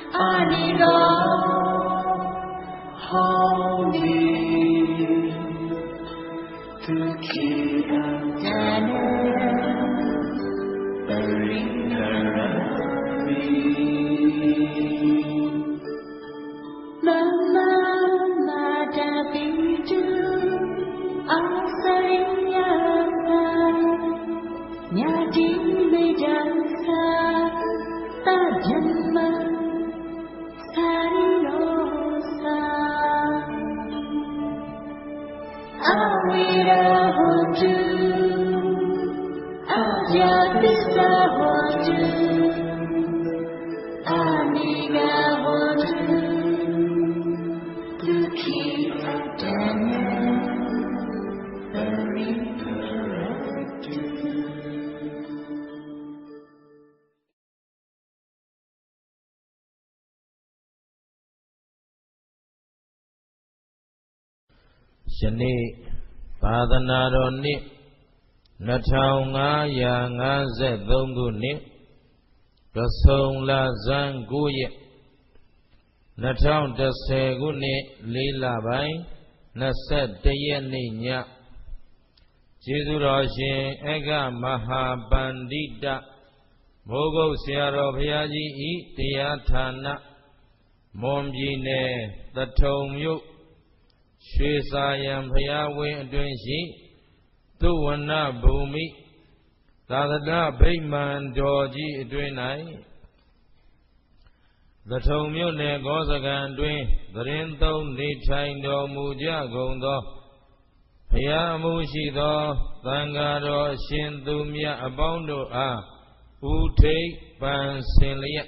Aniro Holy Tukira Dana Parinaravi Mama Madabidu Asariyaka Nyadi Medasa Tajamma Sarirosa Awira Hoju Ajabisa Hoju Amiga Hoju Tukira Dana Shani Padhanaro Ni Nataunga Zedungu Ni Rasong La Zanguye Nataun Daseguni Lila Bai Naset Dayani Nya Jidurashin Ega Mahabandita Mogo Siaro Bhayaji I Tiyathana Momjine Tatomyu Shwesayan Bhayawe Adwenshi Tuwana Bhumi Tadada Bhaiman Doji Adwenai Tatomyu Ne Gosagan Dwen Darinto Nichain Do Muja Gondo Bhayamushido Tangado Shindumya Abondo A Ute Pan Sinliya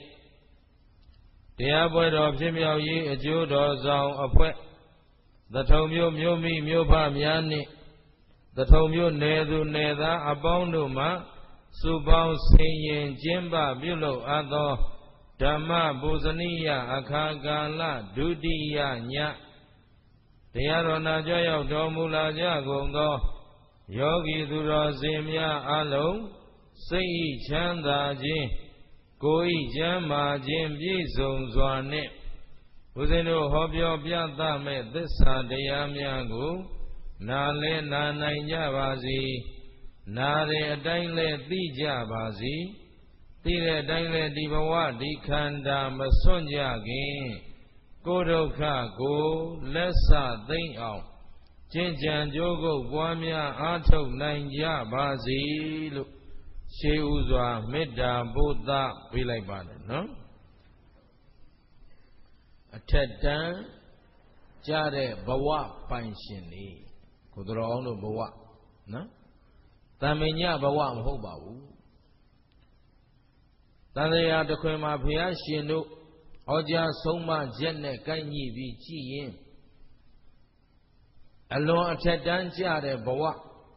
Tiaboy of Jimmy Yi Ajudo Zong Apwet The Tomyo Myomi Myopa Myani The Tomyo Nedu Neda Abonduma Subao Sayin Jimba Bulo Ado Dhamma Buzaniya Akagala Dudiya Nya Teyarona Jaya Domula Jagongo Yogi Dura Zimya Along Sei Chanda Jin Koi Jama Jim Jizong Zwane Uzeno Hobyo Pianta Me Dessa Deyamyagu Nale Nanaya Bazi Nare Daile Dija Bazi Tire Daile Dibawa Dikanda Masonjagin Kodoka Go Lessa Dayao Jinjan Jogo Guamia Ato Nanja Bazi She Uzwa Meda Buddha Vilaibana, no? Atatan Jare Bawa Panshini Kudrono Bawa, no? Tamenya Bawa Hobawu Tandaya de Kwema Piashino Oja Soma Jene Kanyi Vichi Alone Atatan Jare Bawa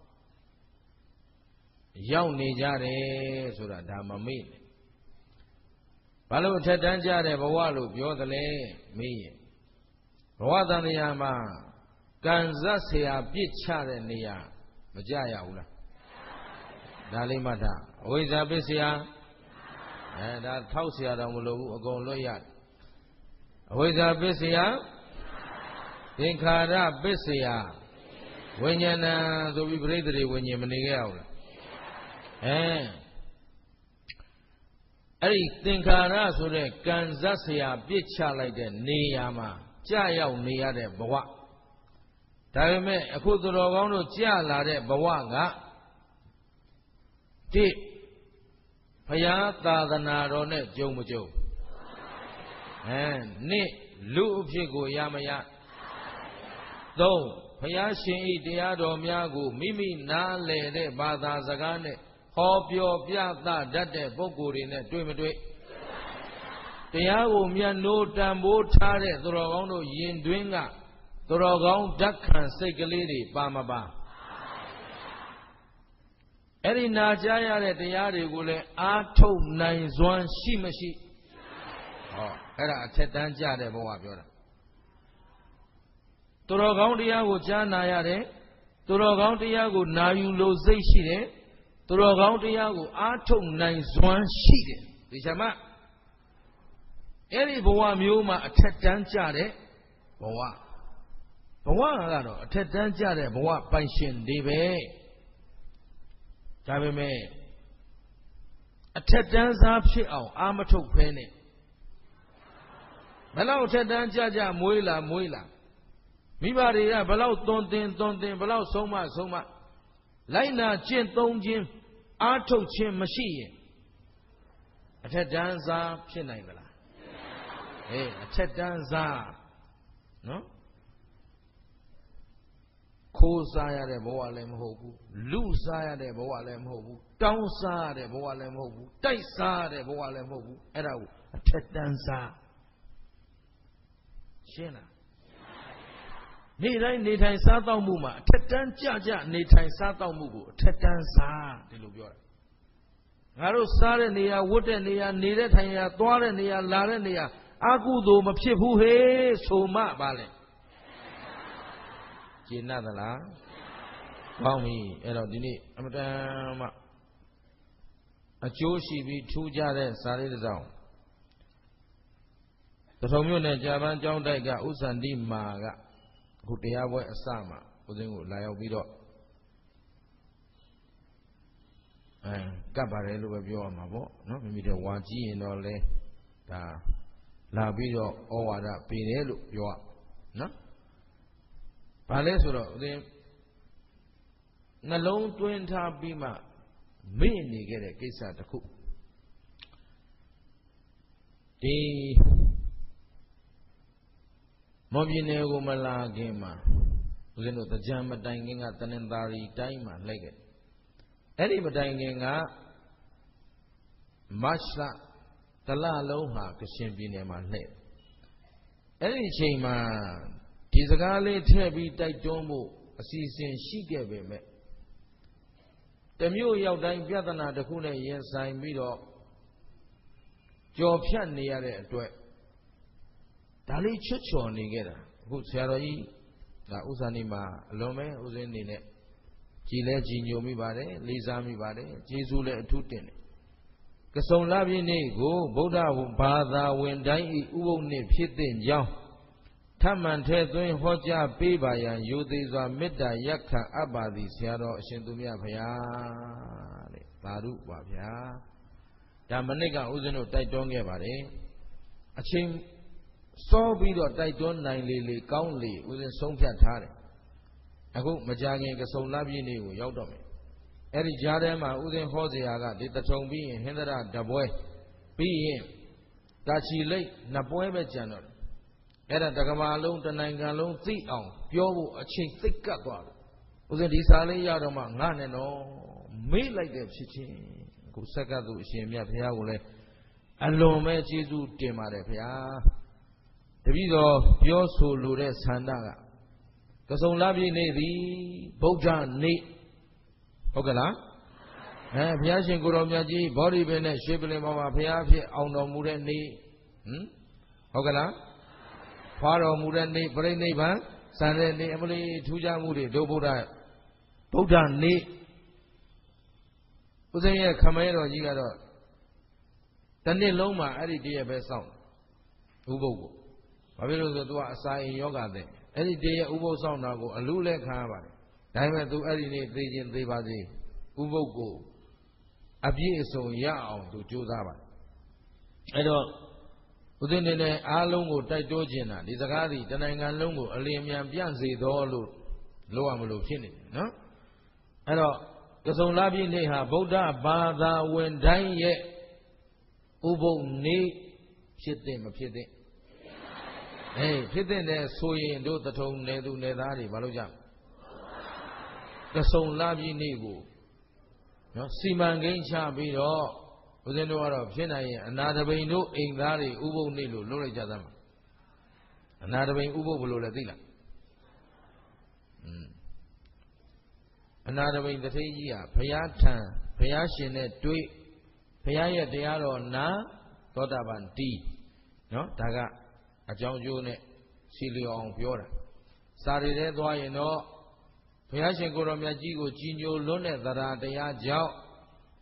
Young Nijare Sura Damamil Balu Atatan Jare Bawalu Biodale Me Bawadaniyama Ganzasia Bichare Nia Majaya Ula Dalimata Oiza Bisia and that Tausia Damulu go loyal Oiza Bisia Inkara Bisia when yana to be bravery when you manigel. Eri Tinkara so the Ganzasia Bicha like the Niyama Jaya Nia de Bawa Tarime Akudoro Jala de Bawaga Ti Payata the Narone Jomujo and Ni Lu Pigo Yamaya though Payashin Diado Miagu Mimi Na Le Bada Zagane Hopio Piata Date Bokurine Dwimidwe Tiago Mia no Tambo Tare Dorogono Yin Dwinga Dorogon Dakan Segalidi Bamaba Eri Najaya de Yari Gule Ato Nine Zwan Shimashi Oh, Era Tetanja de Boabura Torogondiago Janayare Torogondiago Nayu Lozeshire Torogondiago Ato Nine Zwan Shide Dijama အဲ့ဒီဘဝမျိုးမှာအထက်တန်းကြတဲ့ဘဝကတော့အထက်တန်းကြတဲ့ဘဝပိုင်ရှင်တွေပဲဒါပေမဲ့အထက်တန်းစားဖြစ်အောင်အာမထုတ်ဖဲနဲ့ဘယ်လောက်အထက်တန်းကြမွေးလာမိဘတွေကဘယ်လောက်သွန်သင်ဘယ်လောက်ဆုံးမလိုက်နာကျင့်သုံးခြင်းအားထုတ်ခြင်းမရှိရင်အထက်တန်းစားဖြစ်နိုင်မလားအထက်တန်းစားနော်ခိုးစားရတဲ့ဘဝလည်းမဟုတ်ဘူးလူစားရတဲ့ဘဝလည်းမဟုတ်ဘူးတောင်းစားရတဲ့ဘဝလည်းမဟုတ်ဘူးတိုက်စားရတဲ့ဘဝလည်းမဟုတ်ဘူးအဲ့ဒါကိုအထက်တန်းစားရှင်းလားနေ့တိုင်းနေထိုင်စားသောက်မှုမှာအထက်တန်းကြနေထိုင်စားသောက်မှုကိုအထက်တန်းစားဒီလိုပြောတာငါတို့စားတဲ့နေရာဝတ်တဲ့နေရာနေတဲ့ထိုင်ရာသွားတဲ့နေရာလာတဲ့နေရာအကုသိုလ်မဖြစ်ဘူးဟေးဆိုမှပါလေကျင့်သလားကောင်းပြီအဲ့တော့ဒီနေ့အမတန်မှအကျိုးရှိပြီးထူးခြားတဲ့စာလေးတစ်စောင်သထုံမြို့နယ်ကြာပန်းကျောင်းတိုက်ကဥစ္စာတိမာကအခုတရားပွဲအစမှာဦးဇင်းကိုလာရောက်ပြီးတော့ကပ်ပါတယ်လို့ပဲပြောရမှာပေါ့နော်မိမိတို့ဝါကြည့်ရင်တော့လဲဒါလာပြီးတော့ဩဝါဒပေးတယ်လို့ပြောရနော်ဘာလဲဆိုတော့ဦးဇင်းနှလုံးသွင်းထားပြီးမှမေ့နေခဲ့တဲ့ကိစ္စတစ်ခုဒီမော်ပြည်နယ်ကိုမလာခင်မှာဦးဇင်းတို့ကြံမတိုင်ခင်ကတနင်္သာရီတိုင်းမှာလိုက်ခဲ့အဲ့ဒီမတိုင်ခင်ကမတ်လတလလုံးဟာကချင်ပြည်နယ်မှာလှည့်အဲ့ဒီအချိန်မှာဒီစကားလေးထည့်ပြီးတိုက်တွန်းဖို့အစီအစဉ်ရှိခဲ့ပေမဲ့တမျိုးရောက်တိုင်းပြဿနာတစ်ခုနဲ့ရင်ဆိုင်ပြီးတော့ကြော်ဖြတ်နေရတဲ့အတွက်ဒါလေးချွတ်ချော်နေခဲ့တာအခုဆရာတော်ကြီးဒါဥစ္စာနေမှာအလွန်ပဲဥစဉ်နေနဲ့ကြည်လဲကြည်ညိုမိပါတယ်လေးစားမိပါတယ်ကျေးဇူးလည်းအထူးတင်တယ်ကစုံလပြည့်နေ့ကိုဗုဒ္ဓဘာသာဝင်တိုင်းဤဥပုပ်နှစ်ဖြစ်တဲ့ကြောင်းထမှန်ထဲသွင်းဟောကြားပေးပါရန်ယူသေးစွာမေတ္တာရက်ခံအပ်ပါသည်ဆရာတော်အရှင်သူမြတ်ဖရာတဲ့သာဓုပါဗျာဒါမနစ်ကဥစဉ်တို့တိုက်တွန်းခဲ့ပါတယ်အချိန်စောပြီးတော့တိုက်တွန်းနိုင်လေကောင်းလေဥစဉ်ဆုံးဖြတ်ထားတယ်အခုမကြခင်ကစုံလပြည့်နေ့ကိုရောက်တော့မယ်အဲ့ဒီကြားထဲမှာဥစဉ်ဟောစရာကဒီတထုံပြီးရင်ဟင်္ဒရတပွဲပြီးရင်တာချီလိတ်နှစ်ပွဲပဲကြံတော့အဲ့ဒါတကမာလုံးတနိုင်ငံလုံးသိအောင်ပြောဖို့အချိန်သိပ်ကပ်သွားတယ်ဥစဉ်ဒီစာလေးရတော့မှငါနဲ့တော့မေ့လိုက်တဲ့ဖြစ်ချင်းအခုဆက်ကသူအရှင်မြတ်ဘုရားကိုလည်းအလွန်ပဲကျေးဇူးတင်ပါတယ်ဘုရားတပည့်တော်ပြောဆိုလိုတဲ့ဆန္ဒကစုံလပြည့်နေ့သည်ဗုဒ္ဓနေ့ဟုတ်ကလားဘုရားရှင်ကိုတော်မြတ်ကြီးဗောဓိပင်နဲ့ရွှေပလင်ပေါ်မှာဘုရားဖြစ်အောင်တော်မူတဲ့နေ့ဟုတ်ကလားဖွာတော်မူတဲ့နေ့ပြိဋိနိဗ္ဗာန်စံတဲ့နေ့အမလီထူးခြားမှုတွေဒုဗုဒ္ဓနေ့ဥစဉ်ရဲ့ခမဲတော်ကြီးကတော့တနေ့လုံးမှာအဲ့ဒီတည်းပဲစောင့်ဥပုပ်ကိုဘာဖြစ်လို့ဆိုသူကအစာအိမ်ယောဂတဲ့အဲ့ဒီတည်းရဲ့ဥပုပ်စောင့်တာကိုအလူလဲခံရပါတယ်ဒါပေမဲ့သူအဲ့ဒီနေ့သိခြင်းသိပါစေဥပုပ်ကိုအပြည့်အစုံရအောင်သူကြိုးစားပါတယ်အဲ့တော့ဦးဇင်းနေနဲ့အားလုံးကိုတိုက်တွန်းခြင်းတာဒီစကားသည်တနိုင်ငံလုံးကိုအလင်းမြန်ပြန့်စေတော်လို့လို့ရမလို့ဖြစ်နေတယ်နော်အဲ့တော့ကစုံလပြည့်နေ့ဟာဗုဒ္ဓဘာသာဝင်တိုင်းရဲ့ဥပုပ်နေ့ဖြစ်တဲ့မဖြစ်တဲ့ဖြစ်တဲ့ဆိုရင်တို့တထုံနယ်သူနယ်သားတွေမလုပ်ကြကစုံလပြည့်နေ့ကိုနော်စီမံကိန်းချပြီးတော့ဦးဇင်းတို့ကတော့ဖြစ်နိုင်ရင်အနာတပိန်တို့အိမ်သားတွေဥပုပ်နေ့လို့လုပ်လိုက်ကြသမှာအနာတပိန်ဥပုပ်ဘယ်လိုလဲသိလားအနာတပိန်တထိန်ကြီးဟာဘုရားထံဘုရားရှင်နဲ့တွေ့ဘုရားရဲ့တရားတော်နာသောတာပန်တီးနော်ဒါကအကြောင်းကျိုးနဲ့စီလျော်အောင်ပြောတာစာရီထဲသွားရင်တော့ဘုရားရှင်ကိုယ်တော်မြတ်ကြီးကိုကြည်ညိုလွန်းတဲ့သရတရားကြောင့်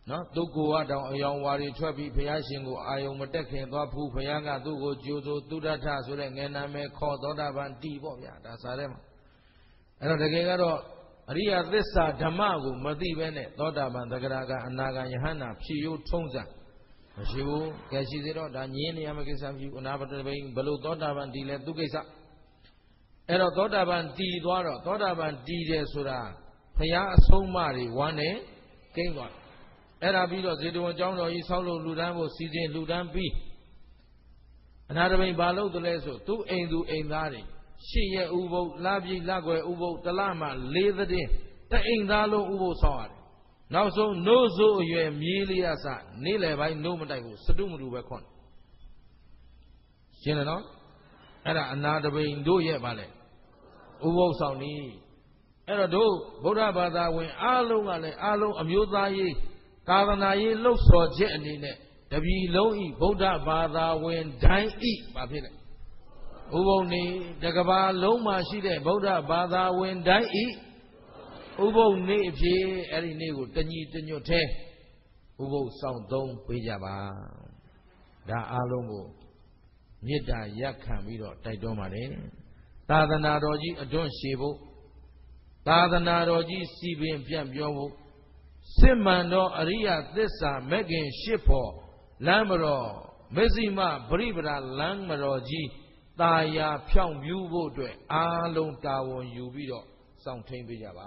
နော်သူကိုကတောင်အယောင်ဝါတွေထွက်ပြီးဘုရားရှင်ကိုအာယုံမတက်ခင်သွားဖူးဘုရားကသူ့ကိုကြိုးဆိုသုဒ္ဓထဆိုတဲ့ငယ်နာမည်ခေါ်သောတာပန်တီပေါ့ဗျာဒါစားထဲမှာအဲ့တော့တကယ်ကတော့အရိယသစ္စာဓမ္မကိုမသိဘဲနဲ့သောတာပန်သဂရကအနာဂံယဟန္တာဖြစ်ရိုးထုံးစံမရှိဘူးကဲရှိသေးတော့ဒါညင်းနေရမယ့်ကိစ္စမရှိဘူးအနာပတဘိဘလို့သောတာပန်တီလဲသူကိစ္စအဲ့တော့သောတာပန်တီသွားတော့သောတာပန်တီတယ်ဆိုတာဘုရားအဆုံးအမတွေဝမ်းနဲ့ကိန်းသွားအဲ့ဒါပြီးတော့ဇေတဝန်ကျောင်းတော်ကြီးဆောက်လို့လူတန်းဖို့စီစဉ်လူတန်းပြီးအနာတဘိဘာလို့တလဲဆိုသူ့အိမ်သူအိမ်သားတွေရှစ်ရဲ့ဥပုပ်လပြည့်လကွယ်ဥပုပ်တလမှ၄သတင်းတအိမ်သားလုံးဥပုပ်ဆောက်ရတယ်နောက်ဆုံးနို့ဆိုအရွယ်မြေးလေးရစနေ့လယ်ပိုင်းနို့မတိုက်ဘူးစတုမတူပဲခွန်းရှင်းတယ်နော်အဲ့ဒါအနာတဘိတို့ရဲ့ဗာလဲဥပုပ်ဆောင်နီးအဲ့တော့တို့ဗုဒ္ဓဘာသာဝင်အားလုံးကလည်းအားလုံးအမျိုးသားရေးသာသနာရေးလှုပ်ဆော်ချက်အနေနဲ့တပြည်လုံးဤဗုဒ္ဓဘာသာဝင်တိုင်းဤဘာဖြစ်လဲဥပုပ်နေတကဘာလုံးမှာရှိတဲ့ဗုဒ္ဓဘာသာဝင်တိုင်းဤဥပုပ်နေအဖြစ်အဲ့ဒီနေ့ကိုတညီတညွတ်သေးဥပုပ်ဆောင်သုံးပေးကြပါဒါအားလုံးကိုမေတ္တာရက်ခံပြီးတော့တိုက်တွန်းပါတယ်သာသနာတော်ကြီးအတွန်းရှည်ဖို့သာသနာတော်ကြီးစီပင်ပြန့်ပြောဖို့စစ်မှန်သောအရိယသစ္စာမဲ့ခင်ရှစ်ဖို့လမ်းမတော်မေဇိမပရိပဒါလမ်းမတော်ကြီးတာယာဖြောင့်မြူးဖို့အတွက်အားလုံးတာဝန်ယူပြီးတော့စောင့်ထိန်ပေးကြပါ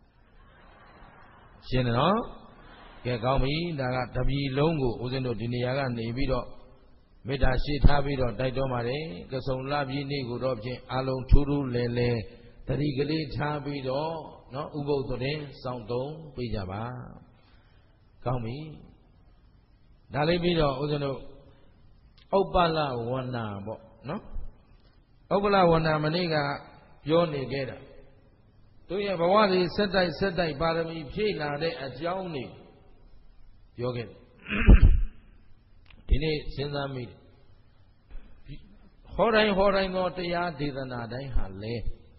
ရှင်းတယ်နော်ကဲကောင်းပြီဒါကတပြည်လုံးကိုဦးဇင်းတို့ဒီနေရာကနေပြီးတော့မေတ္တာရှိထားပြီးတော့တိုက်တွန်းပါတယ်ကဆုံလပြည်နေ့ကိုတော့ဖြင့်အားလုံးထူးထူးလဲလဲတတိကလေးထားပြီးတော့နော်ဥပုသ်သွင်းစောင့်သုံးပေးကြပါကောင်းပြီဒါလေးပြီးတော့ဦးဇင်းတို့ဥပ္ပလဝန္နာပေါ့နော်ဥပ္ပလဝန္နာမနေ့ကပြောနေခဲ့တာတို့ရဲ့ဘဝတွေဆက်တိုက်ပါရမီဖြည့်လာတဲ့အကြောင်းတွေပြောခဲ့တယ်ဒီနေ့စဉ်းစားမိတယ်ဟောတိုင်းသောတရားဒေသနာတိုင်းဟာလေ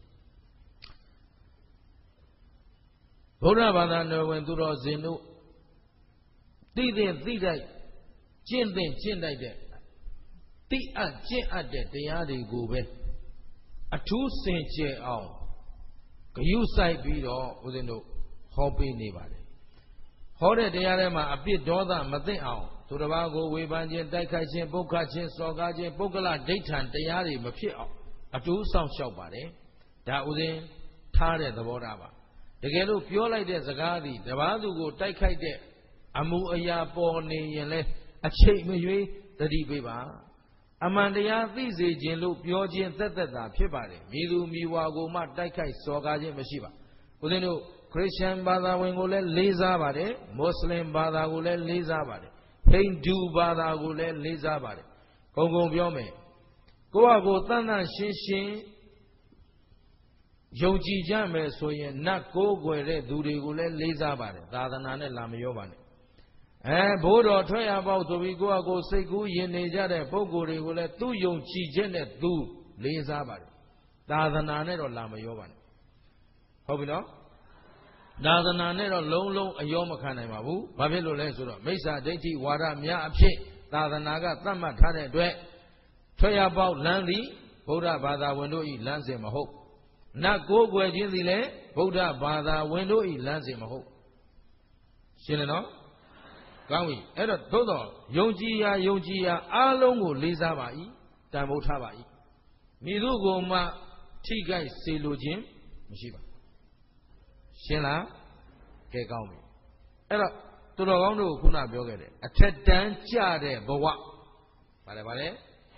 ဗုဒ္ဓဘာသာတော်ဝင်သူတော်စင်တို့သိတဲ့သိတိုက်ကျင့်တဲ့ကျင့်တိုက်တဲ့သိအပ်ကျင့်အပ်တဲ့တရားတွေကိုပဲအထူးစင်ကြယ်အောင်ဂရုစိုက်ပြီးတော့ဦးဇင်းတို့ဟောပေးနေပါတယ်ဟောတဲ့တရားထဲမှာအပြစ်ဒေါသမသိအောင်သူတစ်ပါးကိုဝေဖန်ခြင်းတိုက်ခိုက်ခြင်းပုတ်ခတ်ခြင်းစော်ကားခြင်းပုဂ္ဂလဒိဋ္ဌံတရားတွေမဖြစ်အောင်အထူးဆောင်ရှောက်ပါတယ်ဒါဦးဇင်းထားတဲ့သဘောထားပါတကယ်လို့ပြောလိုက်တဲ့စကားသည်တပါးသူကိုတိုက်ခိုက်တဲ့အမှုအရာပေါ်နေရင်လဲအချိန်မရွေးသတိပေးပါအမှန်တရားသိစေခြင်းလို့ပြောခြင်းသက်သက်သာဖြစ်ပါတယ်မိသူမိဝါကိုမှတိုက်ခိုက်စော်ကားခြင်းမရှိပါဦးဇင်းတို့ခရစ်ယာန်ဘာသာဝင်ကိုလည်းလေးစားပါတယ်မွတ်စလင်ဘာသာကိုလည်းလေးစားပါတယ်ဟိန္ဒူဘာသာကိုလည်းလေးစားပါတယ်ဂုံပြောမယ်ကိုယ့်ဟာကိုယ်တန်တန်ရှင်းရှင်းယုံကြည်ကြမယ်ဆိုရင်နတ်ကိုးကွယ်တဲ့သူတွေကိုလည်းလေးစားပါတယ်သာသနာနဲ့လာမရောပါနဲ့ဘိုးတော်ထွက်ရပေါက်ဆိုပြီးကိုယ့်ဟာကိုယ်စိတ်ကူးယဉ်နေကြတဲ့ပုဂ္ဂိုလ်တွေကိုလည်းသူ့ယုံကြည်ခြင်းနဲ့သူလေးစားပါတယ်သာသနာနဲ့တော့လာမရောပါနဲ့ဟုတ်ပြီနော်သာသနာနဲ့တော့လုံးလုံးအယောမခံနိုင်ပါဘူးဘာဖြစ်လို့လဲဆိုတော့မိစ္ဆာဒိဋ္ဌိဝါဒများအဖြစ်သာသနာကသတ်မှတ်ထားတဲ့အတွက်ထွက်ရပေါက်လမ်းသည်ဗုဒ္ဓဘာသာဝင်တို့ဤလမ်းစဉ်မဟုတ်နတ်ကိုးကွယ်ခြင်းသည်လည်းဗုဒ္ဓဘာသာဝင်တို့ဤလမ်းစဉ်မဟုတ်ရှင်းတယ်နော်ကောင်းပြီအဲ့တော့သို့တော့ယုံကြည်ရာအားလုံးကိုလေးစားပါ၏တန်ဖိုးထားပါ၏မိသူကိုမှထိခိုက်စေလိုခြင်းမရှိပါရှင်းလားကဲကောင်းပြီအဲ့တော့သူတော်ကောင်းတို့ခုနပြောခဲ့တယ်အထက်တန်းကြတဲ့ဘဝဗါလဲ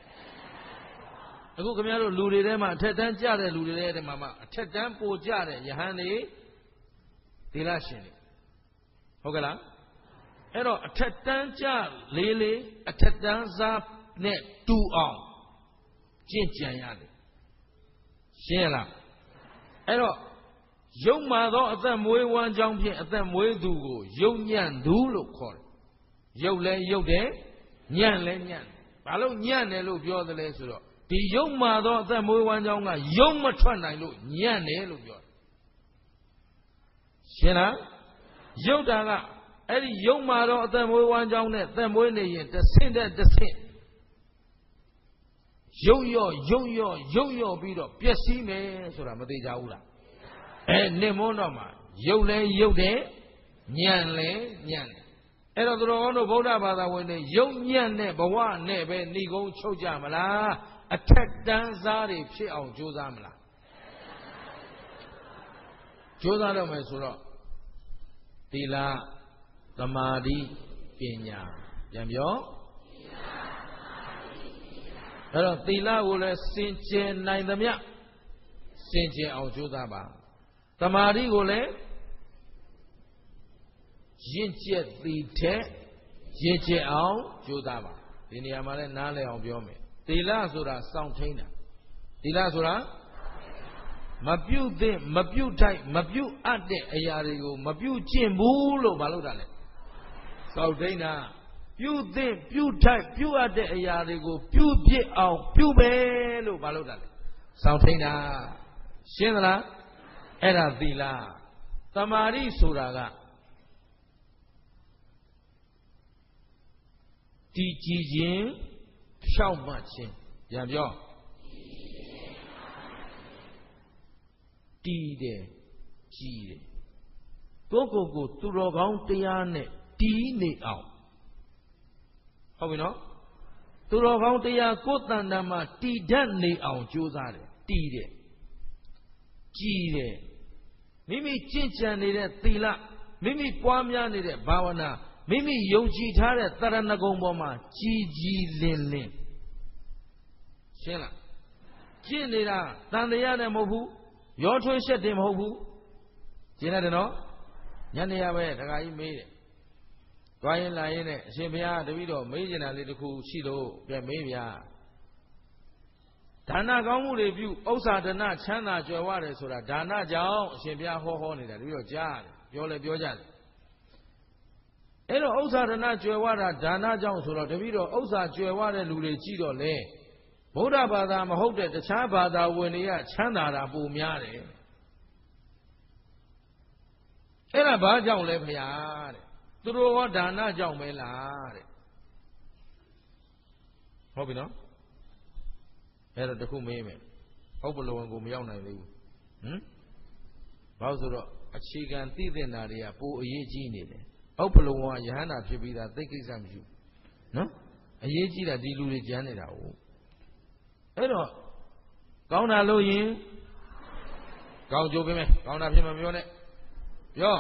အခုခင်ဗျားတို့လူတွေထဲမှာအထက်တန်းကြတဲ့လူတွေထဲမှာအထက်တန်းပိုကြတဲ့ယဟန်တွေသီလရှင်တွေဟုတ်ကဲ့လားအဲ့တော့အထက်တန်းကြလေးအထက်တန်းစားနဲ့တူအောင်ကျင့်ကြံရတယ်ရှင်းလားအဲ့တော့ယုံမာသောအသက်မွေးဝမ်းကြောင်းဖြင့်အသက်မွေးသူကိုယုံညံ့သူလို့ခေါ်တယ်ယုတ်လဲယုတ်တယ်ညံ့လဲညံ့ဘာလို့ညံ့တယ်လို့ပြောသလဲဆိုတော့ဒီယုံမာသောအသက်မွေးဝမ်းကြောင်းကယုံမထွက်နိုင်လို့ညံ့တယ်လို့ပြောတယ်ရှင်းလားယုတ်တာကအဲ့ဒီယုံမှာတော့အသက်မွေးဝမ်းကြောင်းနဲ့သက်မွေးနေရင်တစ်ဆင့်တဲ့တစ်ဆင့်ရုပ်ရော့ပြီးတော့ပျက်စီးမယ်ဆိုတာမသိကြဘူးလားနေမွန်းတော့မှာရုပ်လဲရုပ်တယ်ညံလဲညံတယ်အဲ့တော့သူတော်ကောင်းတို့ဗုဒ္ဓဘာသာဝင်တွေရုပ်ညံ့တဲ့ဘဝနဲ့ပဲဏိကုံးချုပ်ကြမလားအထက်တန်းစားတွေဖြစ်အောင်ကြိုးစားမလားကြိုးစားတော့မယ်ဆိုတော့သီလသမာဓိပညာပြန်ပြောအဲ့တော့သီလကိုလည်းစင်ကြယ်နိုင်သမျှစင်ကြယ်အောင်ကြိုးစားပါသမာဓိကိုလည်းရင့်ကျက်သည်ထက်ရင့်ကျက်အောင်ကြိုးစားပါဒီနေရာမှာလည်းနားလည်အောင်ပြောမယ်သီလဆိုတာစောင့်ထိန်တာသီလဆိုတာမပြုတ်သင့်မပြုတ်ထိုက်မပြုတ်အပ်တဲ့အရာတွေကိုမပြုတ်ကျင့်ဘူးလို့မလုပ်တာလေစောင့်ထိန်တာပြုတ်သင့်ပြုတ်ထိုက်ပြုတ်အပ်တဲ့အရာတွေကိုပြုတ်ပြစ်အောင်ပြုတ်ပဲလို့မလုပ်တာလေစောင့်ထိန်တာရှင်းသလားအဲ့ဒါသီလသမာဓိဆိုတာကတည်ကြည်ခြင်းဖြောင့်မတ်ခြင်းပြန်ပြောတည်တယ်ကြည်တယ်ကိုယ့်ကိုယ်သူတော်ကောင်းတရားနဲ့တည်နေအောင်ဟုတ်ပြီနော်သူတော်ကောင်းတရားကိုယ်တန်တမ်းမှာတည်တတ်နေအောင်ကြိုးစားတယ်တည်တယ်ကြည်တယ်မိမိကျင့်ကြံနေတဲ့သီလမိမိပွားများနေတဲ့ဘာဝနာမိမိယုံကြည်ထားတဲ့သရဏဂုံပေါ်မှာကြည်ကြည်လင်လင်ရှင်းလားကျင့်နေတာတန်တရားနဲ့မဟုတ်ဘူးရောထွေးရှက်တယ်မဟုတ်ဘူးကျင့်ရတယ်နော်ညနေရပဲဒကာကြီးမေးတယ်တွားရင်လာရင်နဲ့အရှင်ဘုရားတပည့်တော်မေးကျင်တာလေးတစ်ခုရှိလို့ပြန်မေးဗျာဒါနကောင်းမှုတွေပြုဥစ္စာဒနာချမ်းသာကြွယ်ဝတယ်ဆိုတာဒါနကြောင့်အရှင်ဘုရားဟောနေတာတပည့်တော်ကြားတယ်ပြောလဲပြောကြတယ်အဲ့တော့ဥစ္စာဒနာကြွယ်ဝတာဒါနကြောင့်ဆိုတော့တပည့်တော်ဥစ္စာကြွယ်ဝတဲ့လူတွေကြည့်တော့လေဗုဒ္ဓဘာသာမဟုတ်တဲ့တခြားဘာသာဝင်တွေကချမ်းသာတာပိုများတယ်အဲ့ဒါဘာကြောင့်လဲဖေဟာတဲ့သူတို့ဟောဒါနကြောင့်ပဲလားတဲ့ဟုတ်ပြီနော်အဲ့တော့တခုမေးမယ်ဟုတ်ဘလို့ဝင်ကိုမရောက်နိုင်သေးဘူးဘာလို့ဆိုတော့အခြေခံသိသင့်တာတွေကပိုအရေးကြီးနေတယ်ဟုတ်ဘလုံးကယဟန္တာဖြစ်ပြီးသားသိကိစ္စမရှိဘူးနော်အရေးကြီးတာဒီလူတွေကြမ်းနေတာဟုတ်အဲ့တော့ကောင်းတာလို့ရင်ကောင်းကြိုးပေးမယ်ကောင်းတာဖြစ်မှပြောနဲ့ပြော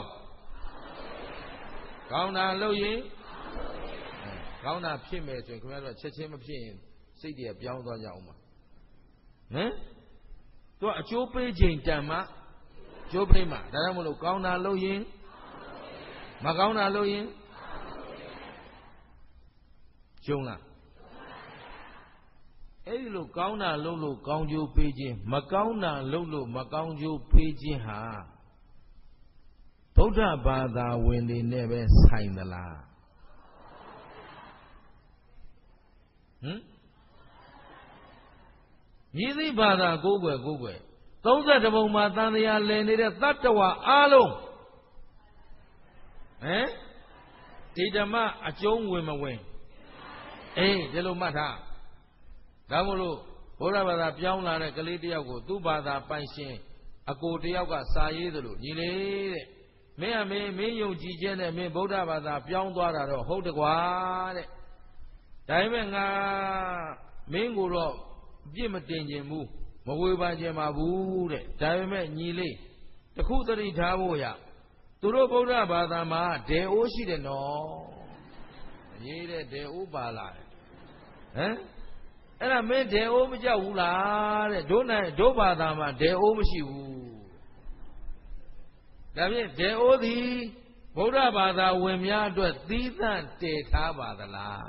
ကောင်းတာလို့ရင်ကောင်းတာဖြစ်မယ်ဆိုရင်ခင်ဗျားတို့ချက်ချင်းမဖြစ်ရင်စိတ်တွေပြောင်းသွားကြအောင်ပါသူကအကျိုးပေးခြင်းတန်မှကျိုးပေးမှဒါကြောင့်မလို့ကောင်းတာလို့ရင်မကောင်းတာလို့ရင်ကျုံလားအဲ့ဒီလိုကောင်းတာလုပ်လို့ကောင်းကျိုးပေးခြင်းမကောင်းတာလုပ်လို့မကောင်းကျိုးပေးခြင်းဟာဗုဒ္ဓဘာသာဝင်တွေနဲ့ပဲဆိုင်သလားမြည်သည့်ဘာသာကိုယ်ွယ်30ပုံမှာတန်တရားလည်နေတဲ့တတ္တဝါအားလုံးဒီဓမ္မအကျုံးဝင်မဝင်ဒီလိုမှတ်ထားဒါမို့လို့ဘုရားဘာသာပြောင်းလာတဲ့ကလေးတယောက်ကိုသူ့ဘာသာပိုင်ရှင်အကိုတယောက်ကစာရေးသလိုညီလေးတဲ့မင်းအမေယုံကြည်ခြင်းနဲ့မင်းဗုဒ္ဓဘာသာပြောင်းသွားတာတော့ဟုတ်တကွာတဲ့ဒါပေမဲ့ငါမင်းကိုတော့ပြစ်မတင်ခြင်းဘူးမဝေဖန်ခြင်းပါဘူးတဲ့ဒါပေမဲ့ညီလေးတခုသတိထားဖို့ရသူတို့ဗုဒ္ဓဘာသာမှာဒေအိုးရှိတယ်နော်ရေးတဲ့ဒေအိုးပါလာတယ်အဲ့ဒါမင်းဒေအိုးမကြောက်ဘူးလားတဲ့တို့ဘာသာမှာဒေအိုးမရှိဘူးဒါဖြင့်ဒေအိုးသည်ဗုဒ္ဓဘာသာဝင်များအတွက်သီးသန့်တည်ထားပါသလား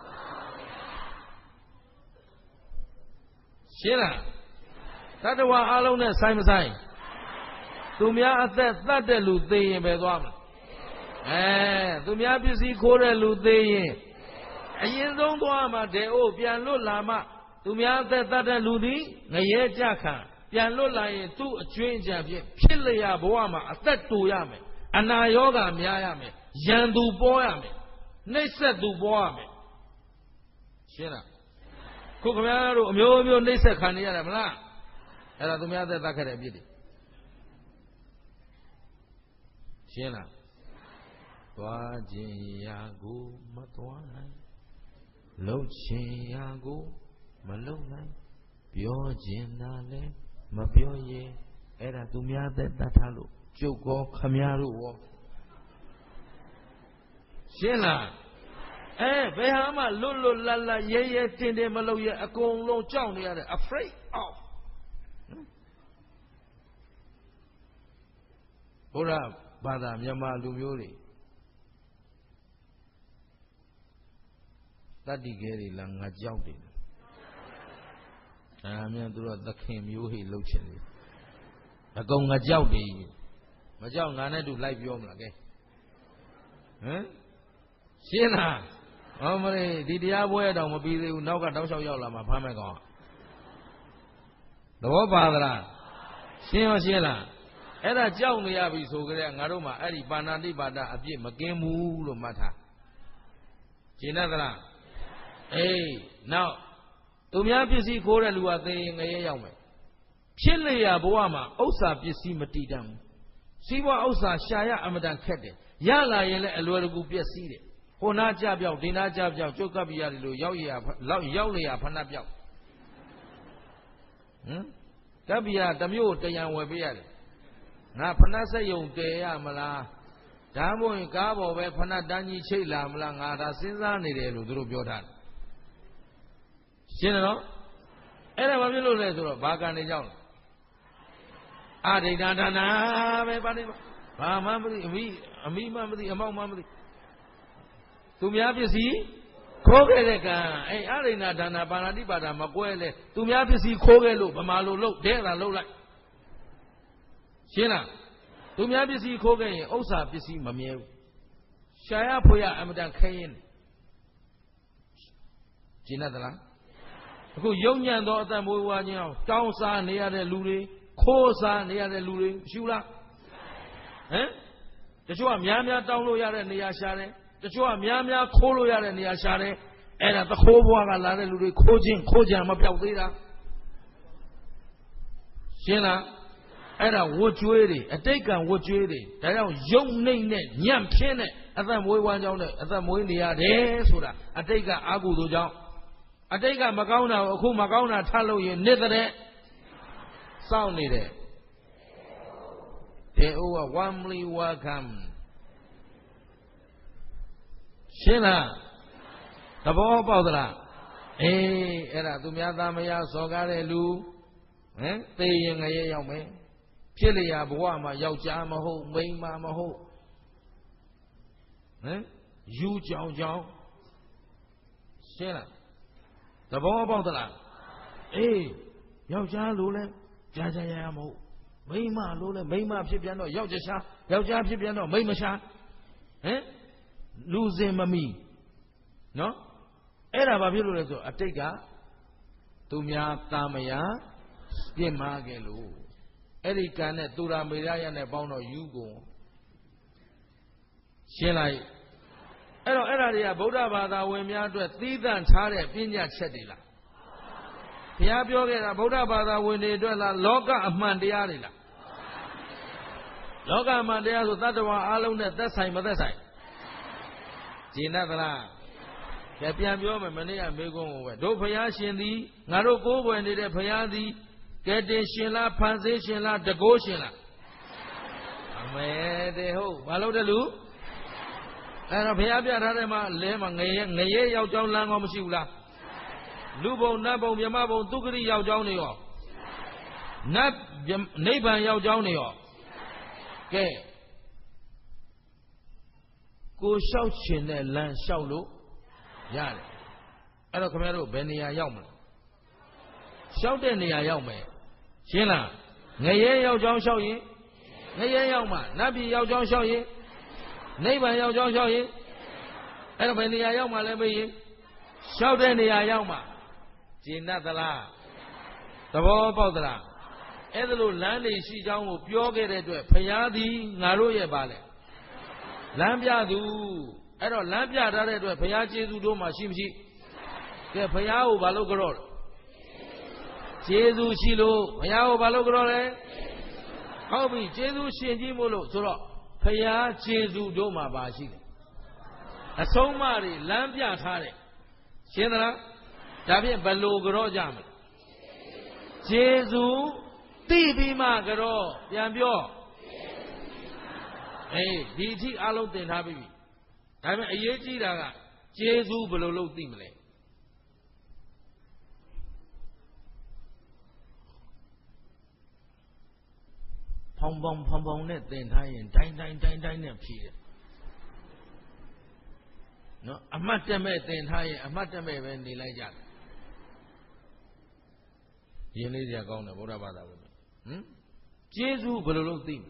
ရှင်းလားတတ္တဝါအလုံးနဲ့ဆိုင်မဆိုင်သူများအသက်သတ်တဲ့လူသေရင်ပဲသွားမလားသူများပစ္စည်းခိုးတဲ့လူသေရင်အရင်ဆုံးသွားမှဒေအိုးပြန်လွတ်လာမှသူများအသက်သတ်တဲ့လူသည်ငရဲကြခံပြန်လွတ်လာရင်သူ့အကျွင်းအကြံဖြင့်ဖြစ်လျာဘဝမှာအသက်တူရမယ်အနာရောဂါများရမယ်ရန်သူပေါ်ရမယ်နှိပ်စက်သူပေါ်ရမယ်ရှင်းလားခုခင်ဗျားတို့အမျိုးမျိုးနှိပ်စက်ခံနေရတယ်မလားအဲ့ဒါသူများသက်သတ်ခဲ့တဲ့အပြစ်တွေရှင်းလားသွားခြင်းရာကိုမသွားနိုင်လှုပ်ခြင်းရာကိုမလှုပ်နိုင်ပြောခြင်းသာလည်းမပြောရဲအဲ့ဒါသူများသက်သတ်ထားလို့ကျုပ်ကောခမည်းတော်ရောရှင်းလားဘယ်ဟာမှလွတ်လွတ်လပ်လပ်ရဲရဲတင်းတင်းမလုပ်ရဲအကုန်လုံးကြောက်နေရတယ် afraid of ဘုရားဘာသာမြန်မာလူမျိုးတွေတတ္တိခဲတွေလားငါကြောက်တယ်မြန်သူတို့သခင်မျိုးဟိလှုပ်ချင်တယ်အကုန်ငါကြောက်တယ်မကြောက်ငါနဲ့တူလိုက်ပြောမလားကဲရှင်းလားဟောမလေးဒီတရားပွဲတောင်မပြီးသေးဘူးနောက်ကတောက်လျှောက်ရောက်လာမှဖမ်းမယ်ကောင်သဘောပါသလားရှင်းရောရှင်းလားအဲ့ဒါကြောက်နေရပြီဆိုကြတဲ့ငါတို့မှအဲ့ဒီပါဏာတိပါဒအပြစ်မကင်းဘူးလို့မှတ်ထားရှင်းသလားနောက်သူများပစ္စည်းခိုးတဲ့လူကသိရင်ငရဲရောက်မယ်ဖြစ်လျာဘဝမှာဥစ္စာပစ္စည်းမတည်တတ်ဘူးစီးပွားဥစ္စာရှာရအမတန်ခက်တယ်ရလာရင်လည်းအလွယ်တကူပျက်စီးတယ်ဟိုနာကြပြောက်ဒီနာကြပြောက်ကျုပ်ကပ်ပြရတယ်လို့ရောက်လျာဖဏပြောက်ကပ်ပြတမျိုးတရံဝယ်ပေးရတယ်ငါဖဏစက်ယုံတည်ရမလားဒါမှမဟုတ်ကားပေါ်ပဲဖဏတန်းကြီးချိတ်လာမလားငါဒါစဉ်းစားနေတယ်လို့သူတို့ပြောထားတယ်ရှင်းတယ်နော်အဲ့ဒါဘာဖြစ်လို့လဲဆိုတော့ဘာကံနေကြောင်းအဒိဋ္ဌဒါနာပဲပါနေဘာမှမသိအမိမှမသိအမောက်မှမသိသူများပစ္စည်းခိုးခဲ့တဲ့ကံအဒိဋ္ဌဒါနာပါဏာတိပါဒမကွဲလဲသူများပစ္စည်းခိုးခဲ့လို့ဗမာလိုလှုပ်တဲ့သာလှုပ်လိုက်ရှင်းလားသူများပစ္စည်းခိုးခဲ့ရင်ဥစ္စာပစ္စည်းမမြဲဘူးရှာရဖွေရအမတန်ခဲရင်ရှင်းသလားအခုယုံညံ့သောအသက်မွေးဝါခြင်းအောင်တောင်းစားနေရတဲ့လူတွေခိုးစားနေရတဲ့လူတွေရှိဘူးလားတချို့ကများများတောင်းလို့ရတဲ့နေရာရှာတယ်တချို့ကများများခိုးလို့ရတဲ့နေရာရှာတယ်အဲ့ဒါသခိုးဘွားကလာတဲ့လူတွေခိုးကြံမပြောက်သေးတာရှင်းလားအဲ့ဒါဝတ်ကြွေးတွေအတိတ်ကံဝတ်ကြွေးတွေဒါကြောင့်ယုံနှိမ့်နဲ့ညံ့ဖင်းနဲ့အသက်မွေးဝမ်းကြောင်းနဲ့အသက်မွေးနေရတယ်ဆိုတာအတိတ်ကအာဟုသောကြောင့်အတိတ်ကမကောင်းတာကိုအခုမကောင်းတာထပ်လို့ရင်နေတဲ့စောင့်နေတယ်တေအိုက warmly welcome ရှင်းလားသဘောပေါက်သလားအဲ့ဒါသူများသားမယားစော်ကားတဲ့လူသေရင်ငရဲရောက်မယ်ဖြစ်လျာဘဝမှာယောက်ျားမဟုတ်မိန်းမမဟုတ်ယူကြောင်ရှင်းလားသဘောပေါက်သလားယောက်ျားလိုလဲကြာရမဟုတ်မိန်းမလိုလဲမိန်းမဖြစ်ပြန်တော့ယောက်ျားဖြစ်ပြန်တော့မိန်းမရှာလူစင်မမီနော်အဲ့ဒါဘာဖြစ်လို့လဲဆိုအတိတ်ကသူများတာမယာပြစ်မှားခဲ့လို့အဲ့ဒီကံနဲ့သူရာမေရရနဲ့ပေါင်းတော့ယူကုန်ရှင်းလိုက်အဲ့တော့အဲ့ဒါတွေကဗုဒ္ဓဘာသာဝင်များအတွက်သီးသန့်ထားတဲ့ပညာချက်တွေလားဘုရားပြောခဲ့တာဗုဒ္ဓဘာသာဝင်တွေအတွက်လားလောကအမှန်တရားတွေလားလောကအမှန်တရားဆိုတတ္တဝါအလုံးနဲ့သက်ဆိုင်မသက်ဆိုင်ဂျင်းသလားကဲပြန်ပြောမယ်မနေ့ကမေကုန်းကိုပဲတို့ဘုရားရှင်သည်ငါတို့ကိုးကွယ်နေတဲ့ဘုရားသည်ကဲတင်ရှင်လားဖန်ဆင်းရှင်လားတကိုးရှင်လားအမေတဲ့ဟုတ်ဘာလို့တဲ့လူအဲ့တော့ဘုရားပြထားတဲ့မှာလဲမှာငရဲယောက်ျောင်းလမ်းကောမရှိဘူးလားလူဘုံနတ်ဘုံမြမဘုံသူဂရိယောက်ျောင်းနေရောနတ်နိဗ္ဗာန်ယောက်ျောင်းနေရောကဲကိုလျှောက်ရှင်တဲ့လမ်းလျှောက်လို့ရတယ်အဲ့တော့ခင်ဗျားတို့ဘယ်နေရာရောက်မလဲလျှောက်တဲ့နေရာရောက်မယ်ရှင်းလားငရဲယောက်ျောင်းလျှောက်ရင်ငရဲရောက်မှနတ်ပြည်ယောက်ျောင်းလျှောက်ရင်နိဗ္ဗာန်ယောက်ျောင်းလျှောက်ရင်အဲ့တော့ဘယ်နေရာရောက်မှလဲမေးရင်လျှောက်တဲ့နေရာရောက်မှကျင့်တတ်သလားသဘောပေါက်သလားအဲ့ဒါလို့လမ်းနေရှိကြောင်းကိုပြောခဲ့တဲ့အတွက်ဖရာသည်ငါတို့ရဲ့ပါလေလမ်းပြသူအဲ့တော့လမ်းပြထားတဲ့အတွက်ဘုရားကျေးဇူးတို့မှရှိမရှိကဲဘုရားကိုဘာလို့ကြော့လဲကျေးဇူးရှိလို့ဘုရားကိုဘာလို့ကြော့လဲဟုတ်ပြီကျေးဇူးရှင်ကြီးမို့လို့ဆိုတော့ဘုရားကျေးဇူးတို့မှပါရှိတယ်အဆုံးအမတွေလမ်းပြထားတယ်ရှင်းသလားဒါဖြင့်ဘယ်လိုကြော့ကြမလဲကျေးဇူးသိပြီးမှကြော့ပြန်ပြောအေးဒီအထိအလုံးသင်ထားပြီဒါပေမဲ့အရေးကြီးတာကကျေးဇူးဘယ်လိုလုပ်သိမလဲဖောင်ဖောင်နဲ့သင်ထားရင်တိုင်းနဲ့ဖြေတယ်နော်အမှတ်တမဲ့သင်ထားရင်အမှတ်တမဲ့ပဲနေလိုက်ကြတယ်ရင်းလေးစရာကောင်းတယ်ဗုဒ္ဓဘာသာဝင်ကျေးဇူးဘယ်လိုလုပ်သိမလဲ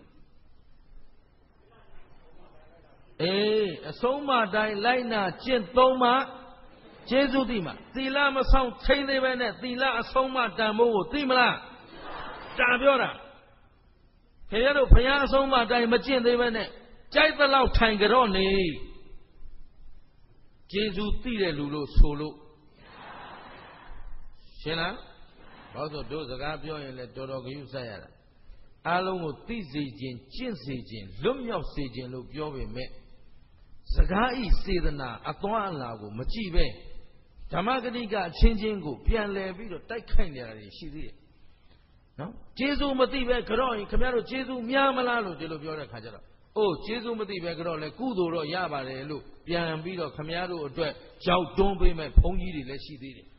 အေးအဆုံးမတိုင်းလိုက်နာကျင့်သုံးမှကျေးဇူးသိမှာသီလမဆောင်ထိမ့်သေးပဲနဲ့သီလအဆုံးမတန်ဖို့ကိုသိမလားတာပြောတာခင်ဗျားတို့ဘုရားအဆုံးမတိုင်းမကျင့်သေးပဲနဲ့ကြိုက်သလောက်ထိုင်ကြတော့နေကျေးဇူးသိတဲ့လူလို့ဆိုလို့ရှင်းလားဘာလို့ဆိုတို့စကားပြောရင်လည်းတော်တော်ဂရုစိုက်ရတာအားလုံးကိုသိစေခြင်းကျင့်စေခြင်းလွတ်မြောက်စေခြင်းလို့ပြောပေမဲ့စကားဤစေတနာအသွမ်းအလာကိုမကြည့်ပဲဓမ္မဂတိကအချင်းချင်းကိုပြန်လည်ပြီးတော့တိုက်ခိုက်နေတာတွေရှိသေးတယ်နော်ကျေးဇူးမသိပဲကြော့ရင်ခင်ဗျားတို့ကျေးဇူးများမလားလို့ဒီလိုပြောတဲ့ခါကျတော့အိုးကျေးဇူးမသိပဲကြော့လဲကုသိုလ်တော့ရပါတယ်လို့ပြန်ပြီးတော့ခင်ဗျားတို့အတွက်ကြောက်တွန်းပေးမဲ့ဘုန်းကြီးတွေလည်းရှိသေးတယ်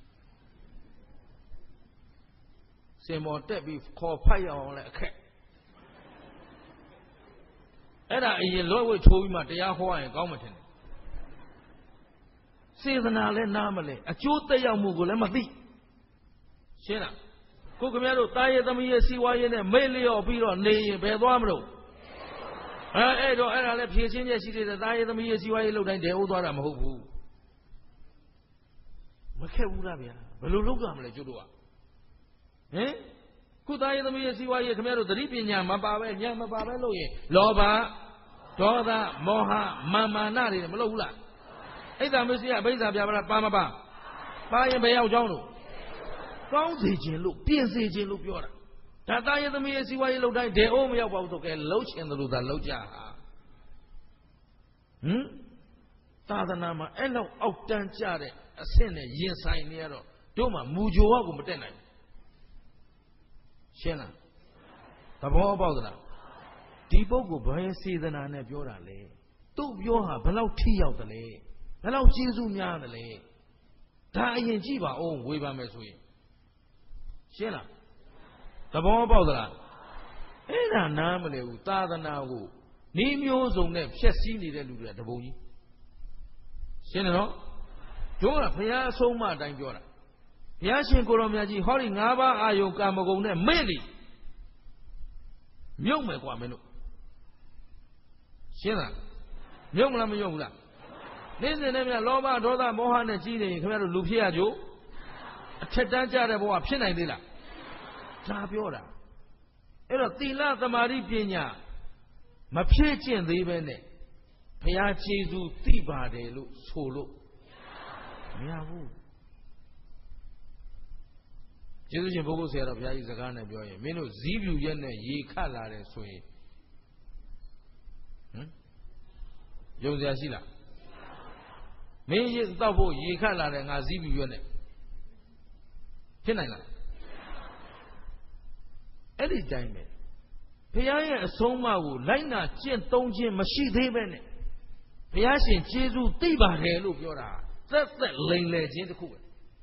စင်မော်တက်ပြီးခေါ်ဖိုက်အောင်လဲအခက်အဲ့ဒါအရင်လွှဲဝှေ့ထိုးပြီးမှတရားဟောရင်ကောင်းမှထင်တယ်စေတနာလည်းနားမလဲအကျိုးသက်ရောက်မှုကိုလည်းမသိရှင်းလားကိုခင်ဗျားတို့တာရဲ့သမီးရဲ့စီဝါရေးနဲ့မေ့လျော့ပြီးတော့နေရင်ဘယ်သွားမလို့အဲ့တော့အဲ့ဒါလည်းဖြည့်ချင်းချက်ရှိသေးတယ်တာရဲ့သမီးရဲ့စီဝါရေးလုပ်တိုင်းတဲအိုးသွားတာမဟုတ်ဘူးမခက်ဘူးလားဗျာဘယ်လိုလုပ်ကြမလဲကျုပ်တို့ကခုသားရဲ့သမီးရဲ့စီဝါရေးခင်ဗျားတို့သတိပညာမပါပဲဉာဏ်မပါပဲလို့ရင်လောဘဒေါသမောဟမာနတွေမလုပ်ဘူးလားအိဒါမစ္စယအဘိဓါပြပါလားပါမပါပါရင်ဘယ်ရောက်ကြောင်းလို့ကောင်းစေခြင်းလို့ပြင်စေခြင်းလို့ပြောတာဒါသားရဲ့သမီးရဲ့စီဝါရေးလုပ်တိုင်းဒေအိုးမရောက်ပါဘူးဆိုကဲလှုပ်ချင်တယ်လို့သာလှုပ်ကြဟာသာသနာမှာအဲ့လောက်အောက်တန်းကြတဲ့အဆင့်နဲ့ရင်ဆိုင်နေရတော့တို့မှမူကြိုဝါကိုမတက်နိုင်ဘူးရှင်းလားသဘောပေါက်သလားဒီပုဂ္ဂိုလ်ဘယ်စေတနာနဲ့ပြောတာလဲသူ့ပြောဟာဘယ်လောက်ထိရောက်တယ်လဲဘယ်လောက်ကျေးဇူးများတယ်လဲဒါအရင်ကြည့်ပါဦးဝေဖန်မယ်ဆိုရင်ရှင်းလားသဘောပေါက်သလားအဲ့ဒါနားမလဲဘူးသာသနာကိုဤမျိုးစုံနဲ့ဖြည့်ဆည်းနေတဲ့လူတွေကတပုံကြီးရှင်းတယ်နော်တို့ကဘုရားအဆုံးအမအတိုင်းပြောတာဘုရားရှင်ကိုရောမြတ်ကြီးဟောဒီ၅ပါးအာယုကာမဂုဏ်နဲ့မဲ့နေမြုပ်မယ်ကွာမင်းတို့ရှင်းလားမြုပ်မလားမမြုပ်ဘူးလားနေ့စဉ်နဲ့မြတ်လောဘဒေါသမောဟနဲ့ကြီးနေရင်ခင်ဗျားတို့လူဖြစ်ရကြို့အထက်တန်းကြတဲ့ဘဝဖြစ်နိုင်သေးလားဒါပြောတာအဲ့တော့သီလသမာဓိပညာမဖြည့်ကျင့်သေးပဲနဲ့ဘုရားကျေးဇူးသိပါတယ်လို့ဆိုလို့မရဘူးကျေးဇူးရှင်ဘုရားဆရာတော်ဘုရားကြီးစကားနဲ့ပြောရင်မင်းတို့ဇီးပြူရက်နဲ့ရေခတ်လာတယ်ဆိုရင်ယုံစရာရှိလားမင်းရေတောက်ဖို့ရေခတ်လာတယ်ငါဇီးပြူရက်နဲ့ဖြစ်နိုင်လားအဲ့ဒီတိုင်းပဲဘုရားရဲ့အဆုံးအမကိုလိုက်နာကျင့်သုံးခြင်းမရှိသေးပဲနဲ့ဘုရားရှင်ကျေးဇူးသိပါတယ်လို့ပြောတာသက်သက်လိမ်လည်ခြင်းတစ်ခုပဲ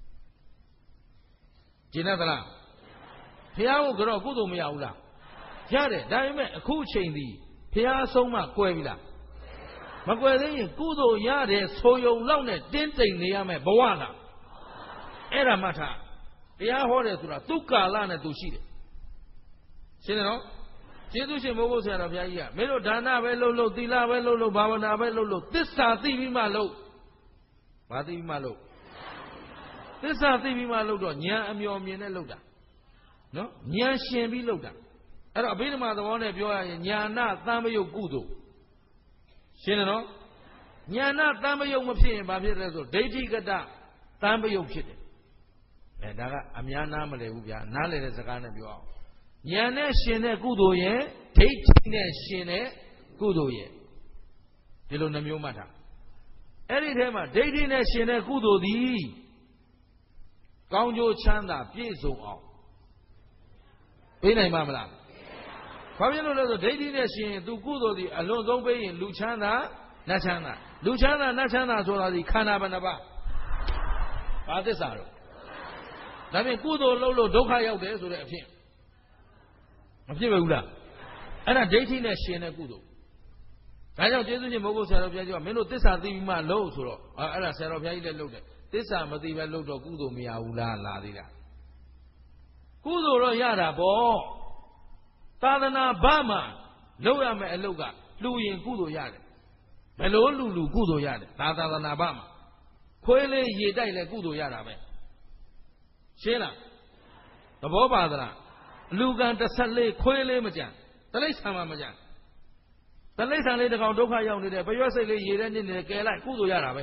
ကျင့်တတ်လားဘုရားကိုကြောကုသိုလ်မရဘူးလားရတယ်ဒါပေမဲ့အခုချိန်ဒီဘုရားအဆုံးအမကွယ်ပြီလားမကွယ်သေးရင်ကုသိုလ်ရတယ်ဆိုယုံလောက်နဲ့တင်းတိမ်နေရမယ်ဘဝလားအဲ့ဒါမှထားတရားဟောတယ်ဆိုတာသူကာလနဲ့သူရှိတယ်ရှင်းတယ်နော်ကျေးဇူးရှင်မိုးကုတ်ဆရာတော်ဘုရားကြီးကမင်းတို့ဒါနပဲလုပ်လို့သီလပဲလုပ်လို့ဘာဝနာပဲလုပ်လို့သစ္စာသိပြီးမှလုပ်ဘာသိပြီးမှလုပ်သစ္စာသိပြီးမှလုပ်တော့ဉာဏ်အမျှော်မြင်နဲ့လုပ်တာနော်ဉာဏ်ရှင်ပြီးလုပ်တာအဲ့တော့အဘိဓမ္မာသဘောနဲ့ပြောရရင်ဉာဏသံမယုတ်ကုသိုလ်ရှင်းတယ်နော်ဉာဏတန်ပယုတ်မဖြစ်ရင်ဘာဖြစ်လဲဆိုဒိဋ္ဌိကတတန်ပယုတ်ဖြစ်တယ်ဒါကအများနားမလည်ဘူးဗျာနားလည်တဲ့စကားနဲ့ပြောအောင်ဉာဏ်နဲ့ရှင်တဲ့ကုသိုလ်ရဲ့ဒိဋ္ဌိနဲ့ရှင်တဲ့ကုသိုလ်ရဲ့ဒီလိုနှမျိုးမှတ်တာအဲ့ဒီထဲမှာဒိဋ္ဌိနဲ့ရှင်တဲ့ကုသိုလ်သည်ကောင်းကျိုးချမ်းသာပြည့်စုံအောင်ပေးနိုင်မှာမလားဘာဖြစ်လို့လဲဆိုဒိဋ္ဌိနဲ့ရှင်ရင်သူကုသိုလ်သည်အလွန်ဆုံးပေးရင်လူချမ်းသာနတ်ချမ်းသာလူချမ်းသာနတ်ချမ်းသာဆိုတာဒီခန္ဓာဘယ်နှပါးဘာသစ္စာတော့ဒါဖြင့်ကုသိုလ်လုပ်လို့ဒုက္ခရောက်တယ်ဆိုတဲ့အဖြစ်မဖြစ်ပါဘူးလားအဲ့ဒါဒိဋ္ဌိနဲ့ရှင်တဲ့ကုသိုလ်ဒါကြောင့်ကျေးဇူးရှင်မိုးကုတ်ဆရာတော်ဘုရားကြီးကမင်းတို့သစ္စာသိပြီးမှလုပ်ဆိုတော့အဲ့ဒါဆရာတော်ဘုရားကြီးလည်းလုပ်တယ်သစ္စာမသိပဲလုပ်တော့ကုသိုလ်မရဘူးလားလာသေးတာကုသိုလ်တော့ရတာပေါ့သာသနာ့ဘာမှလုပ်ရမယ်အလုပ်ကလှူရင်ကုသိုလ်ရတယ်ဘယ်လိုလူကုသိုလ်ရတယ်သာသနာ့ဘာမှခွေးလေးရေတိုက်လဲကုသိုလ်ရတာပဲရှင်းလားသဘောပါသလားလူကံ14ခွေးလေးမကြံတလိ္ဆာမှမကြံတလိ္ဆာလေးတစ်ကောင်ဒုက္ခရောက်နေတယ်ဘရွက်စိတ်လေးရေထဲနေနေကဲလိုက်ကုသိုလ်ရတာပဲ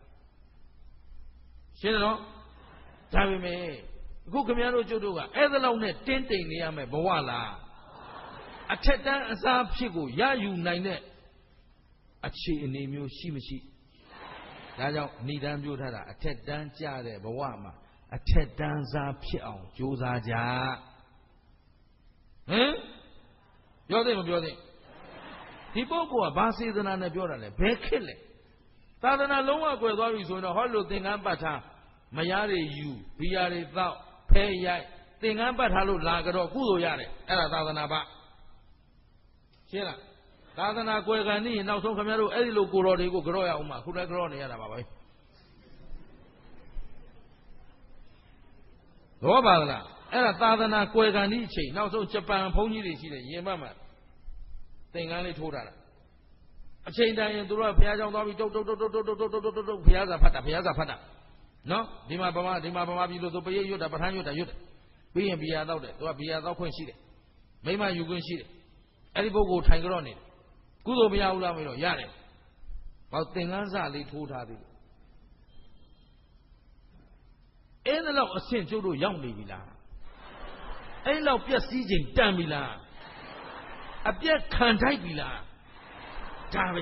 ရှင်းတယ်နော်ဒါပေမဲ့အခုခင်ဗျားတို့ကျုပ်တို့ကအဲ့ဒါလောက်နဲ့တင်းတိမ်နေရမယ်ဘဝလားအထက်တန်းအစားဖြစ်ကိုရယူနိုင်တဲ့အခြေအနေမျိုးရှိမရှိဒါကြောင့်ဏိဒံပြောထားတာအထက်တန်းကြတဲ့ဘဝမှာအထက်တန်းစားဖြစ်အောင်ကြိုးစားကြဟင်ပြောသိမပြောသိဒီပုဂ္ဂိုလ်ကဘာစေတနာနဲ့ပြောတာလဲဘယ်ခက်လဲသာသနာလုံးဝကွယ်သွားပြီဆိုရင်တော့ဟောလို့သင်္ကန်းပတ်ထားမယားတွေယူဘီယာတွေတောက်ဖဲရိုက်သင်္ကန်းပတ်ထားလို့လာကြတော့ကုသိုလ်ရတယ်အဲ့ဒါသာသနာပရှင်းလားသာသနာကွယ်ကန်နေရင်နောက်ဆုံးခင်ဗျားတို့အဲ့ဒီလိုကိုတော်တွေကိုကြော့ရအောင်မှာခုလည်းကြော့နေရတာပါပဲတော့ပါလားအဲ့ဒါသာသနာကွယ်ကန်ဒီအချိန်နောက်ဆုံးဂျပန်ဘုန်းကြီးတွေရှိတယ်ရင်မမှာသင်္ကန်းလေးထိုးထားတာအချိန်တန်ရင်သူတို့ကဘုရားကျောင်းသွားပြီးတုတ်ဘုရားစာဖတ်တာနော်ဒီမှာဗမာပြည်လို့ဆိုပရိတ်ရွတ်တာပဋ္ဌာန်းရွတ်တာပြီးရင်ဘီယာတောက်တယ်သူကဘီယာတောက်ခွင့်ရှိတယ်မိမယူခွင့်ရှိတယ်အဲ့ဒီပုဂ္ဂိုလ်ထိုင်ကြတော့နေတယ်ကုသိုလ်မရဘူးလားမလို့ရတယ်ဘာသင်္ကန်းစာလေးထိုးထားသေးတယ်အဲ့ဒါတော့အဆင့်ကျုပ်တို့ရောက်နေပြီလားအဲ့လောက်ပြက်စီးချိန်တန်ပြီလားအပြက်ခံထိုက်ပြီလားဒါပဲ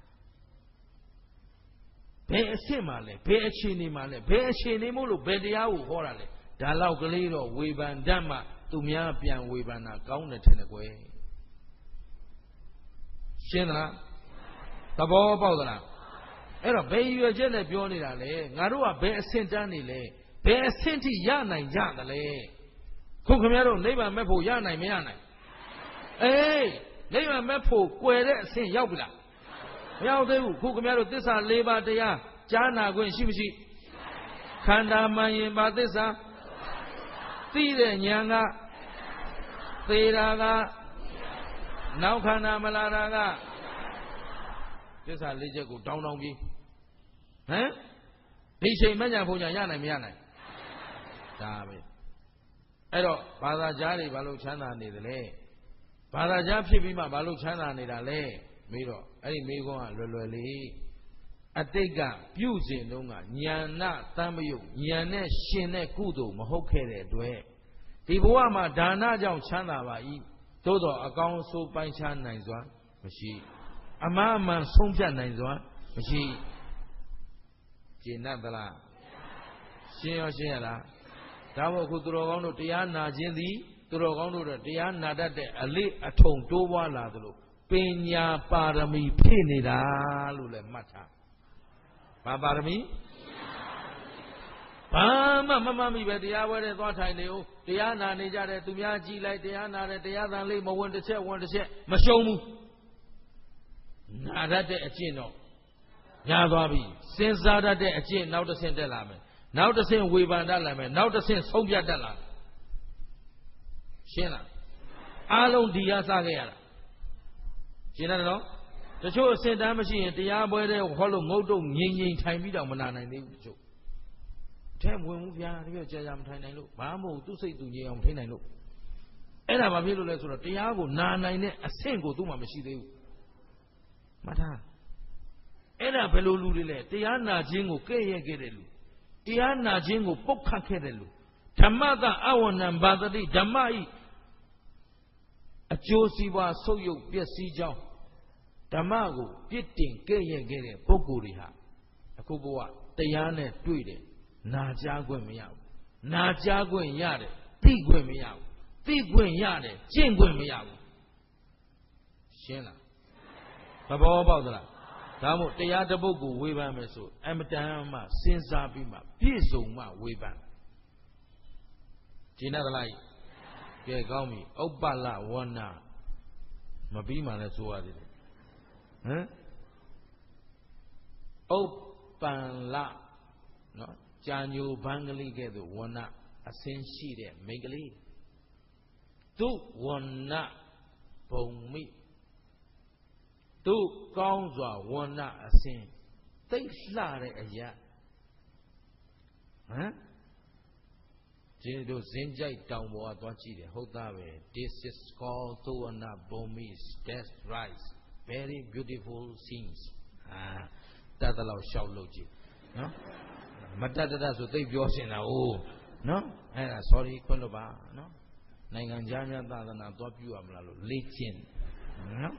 ဘယ်အဆင့်မှလဲဘယ်အခြေအနေမှလဲဘယ်အခြေအနေမို့လို့ဘယ်တရားကိုဟောတာလဲဒါလောက်ကလေးတော့ဝေဖန်တတ်မှသူများပြန်ဝေဖန်တာကောင်းတယ်ထင်တယ်ကွယ်ရှင်းသလားသဘောပေါက်သလားအဲ့တော့ဘယ်ရွယ်ချက်နဲ့ပြောနေတာလဲငါတို့ကဘယ်အဆင့်တန်းနေလဲဘယ်အဆင့်ထိရနိုင်ကြသလဲခုခင်ဗျားတို့နိဗ္ဗာန်မဲ့ဖို့ရနိုင်မရနိုင်အေးနိဗ္ဗာန်မဲ့ဖို့ကွယ်တဲ့အဆင့်ရောက်ပြီလားမရောက်သေးဘူးခုခင်ဗျားတို့သစ္စာ၄ပါးတရားကြားနာခွင့်ရှိမရှိခန္ဓာမှန်ရင်ပါသစ္စာသိတဲ့ဉာဏ်ကသေတာကနောက်ခန္ဓာမလာတာကသစ္စာ၄ချက်ကိုတောင်းပြီးဟမ်ဒီချိန်မညာဘုံညာရနိုင်မရနိုင်ဒါပဲအဲ့တော့ဘာသာကြားတွေဘာလို့ချမ်းသာနေသလဲဘာသာကြားဖြစ်ပြီးမှဘာလို့ချမ်းသာနေတာလဲမေးတော့အဲ့ဒီမေးခွန်းကလွယ်လေးအတိတ်ကပြုစဉ်တုန်းကဉာဏတမ်းမယုတ်ဉာဏ်နဲ့ရှင်တဲ့ကုသိုလ်မဟုတ်ခဲ့တဲ့အတွက်ဒီဘဝမှာဒါနကြောင့်ချမ်းသာပါ၏သို့တော့အကောင်းအဆိုးပိုင်းခြားနိုင်စွာမရှိအမှားအမှန်ဆုံးဖြတ်နိုင်စွာမရှိကျေနပ်သလားရှင်းရောရှင်းရလားဒါမို့အခုသူတော်ကောင်းတို့တရားနာခြင်းသည်သူတော်ကောင်းတို့တရားနာတတ်တဲ့အလေးအထုံတိုးပွားလာသလိုပညာပါရမီဖြည့်နေတာလို့လည်းမှတ်ထားဘာပါရမီဘာမှမမှတ်မိပဲတရားဝဲတဲ့သွားထိုင်နေဦးတရားနာနေကြတယ်သူများကြည်လိုက်တရားနာတယ်တရားသံလေးမဝင်တစ်ချက်မရှုံးဘူးနာတတ်တဲ့အကျင့်တော့ရသွားပြီစဉ်းစားတတ်တဲ့အကျင့်နောက်တစ်ဆင့်တက်လာမယ်နောက်တစ်ဆင့်ဝေဖန်တတ်လာမယ်နောက်တစ်ဆင့်ဆုံးဖြတ်တတ်လာမယ်ရှင်းလားအားလုံးဒီရစခဲ့ရတာရှင်းတယ်နော်တချို့အစင်တမ်းမရှိရင်တရားပွဲတဲ့ဟောလို့ငုတ်တုတ်ငြိမ်ထိုင်ပြီးတော့မနာနိုင်သေးဘူးတချို့ထဲမဝင်ဘူးဗျာတကယ်ကြာမထိုင်နိုင်လို့ဘာမှမဟုတ်သူ့စိတ်သူငြိမ်အောင်ထိနိုင်လို့အဲ့ဒါဘာဖြစ်လို့လဲဆိုတော့တရားကိုနာနိုင်တဲ့အဆင့်ကိုသူ့မှာမရှိသေးဘူးမှတ်ထား Era Pelulule, Tiana Jingo, Kaya Gedelu, Tiana Jingo, Poka Kedelu, Tamada Awan and Badadi, Damai, a Josiwa Soyo, Piasijo, Tamago, Pitting, Kaya Gede, Pokuriha, a Kuboa, Tiane, Tweede, Najaguen Miao, Najaguen Yade, Tiguen Miao, Tiguen Yade, Jinguen Miao. Shena. Baba about that. Tamu, the other book, Weaver Meso, Amatama, Sinsabima, Pisoma, Weaver. Gina the light. Gami, Obala, Wana, Mabima, that's what it is. Opanla, no, Janyu Bangali get the Wana, a sensi there, Megali. Do Wana, Pomi. Tu Gonza Wana a sin. They slaughter a ya. Huh? Jindo Zinjai down what Wachi, Hodawe. This is called Tuana Bomis, that's rice. Very beautiful scenes. Ah, that allows shout logi. No? Matata, so they yours in a oh. No? And sorry, Koloba, no? Nanganjana, Dana, drop you a legend. No?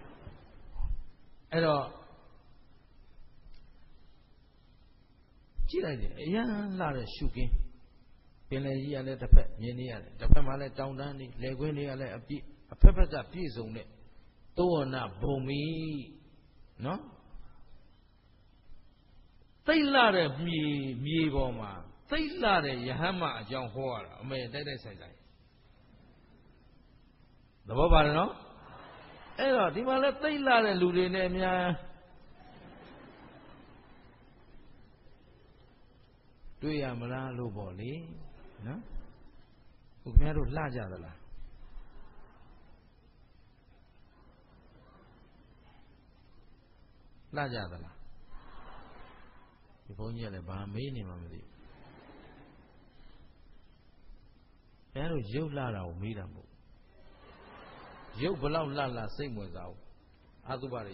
Chỉ là là shuking, bên này gì là tập phép, như này tập phép mà lại trồng ra đi, lệ quên đi là ấp phép ra phi dùng đấy, tôi na bồ mì, nó, tây là để mì bò mà, tây là để yam mà trong hoa, mấy đây sai sai, đúng không bạn nó? Thì mà là tây là để lù đến em nha. Tôi mà là lù bỏ đi, nó, cũng nghe rồi la ra rồi là, la ra rồi là, thì bao nhiêu là ba mấy này mà mình đi, nghe rồi dấu la đâu mấy đâu. Dấu bao la xây mùi rau, adu bà đấy,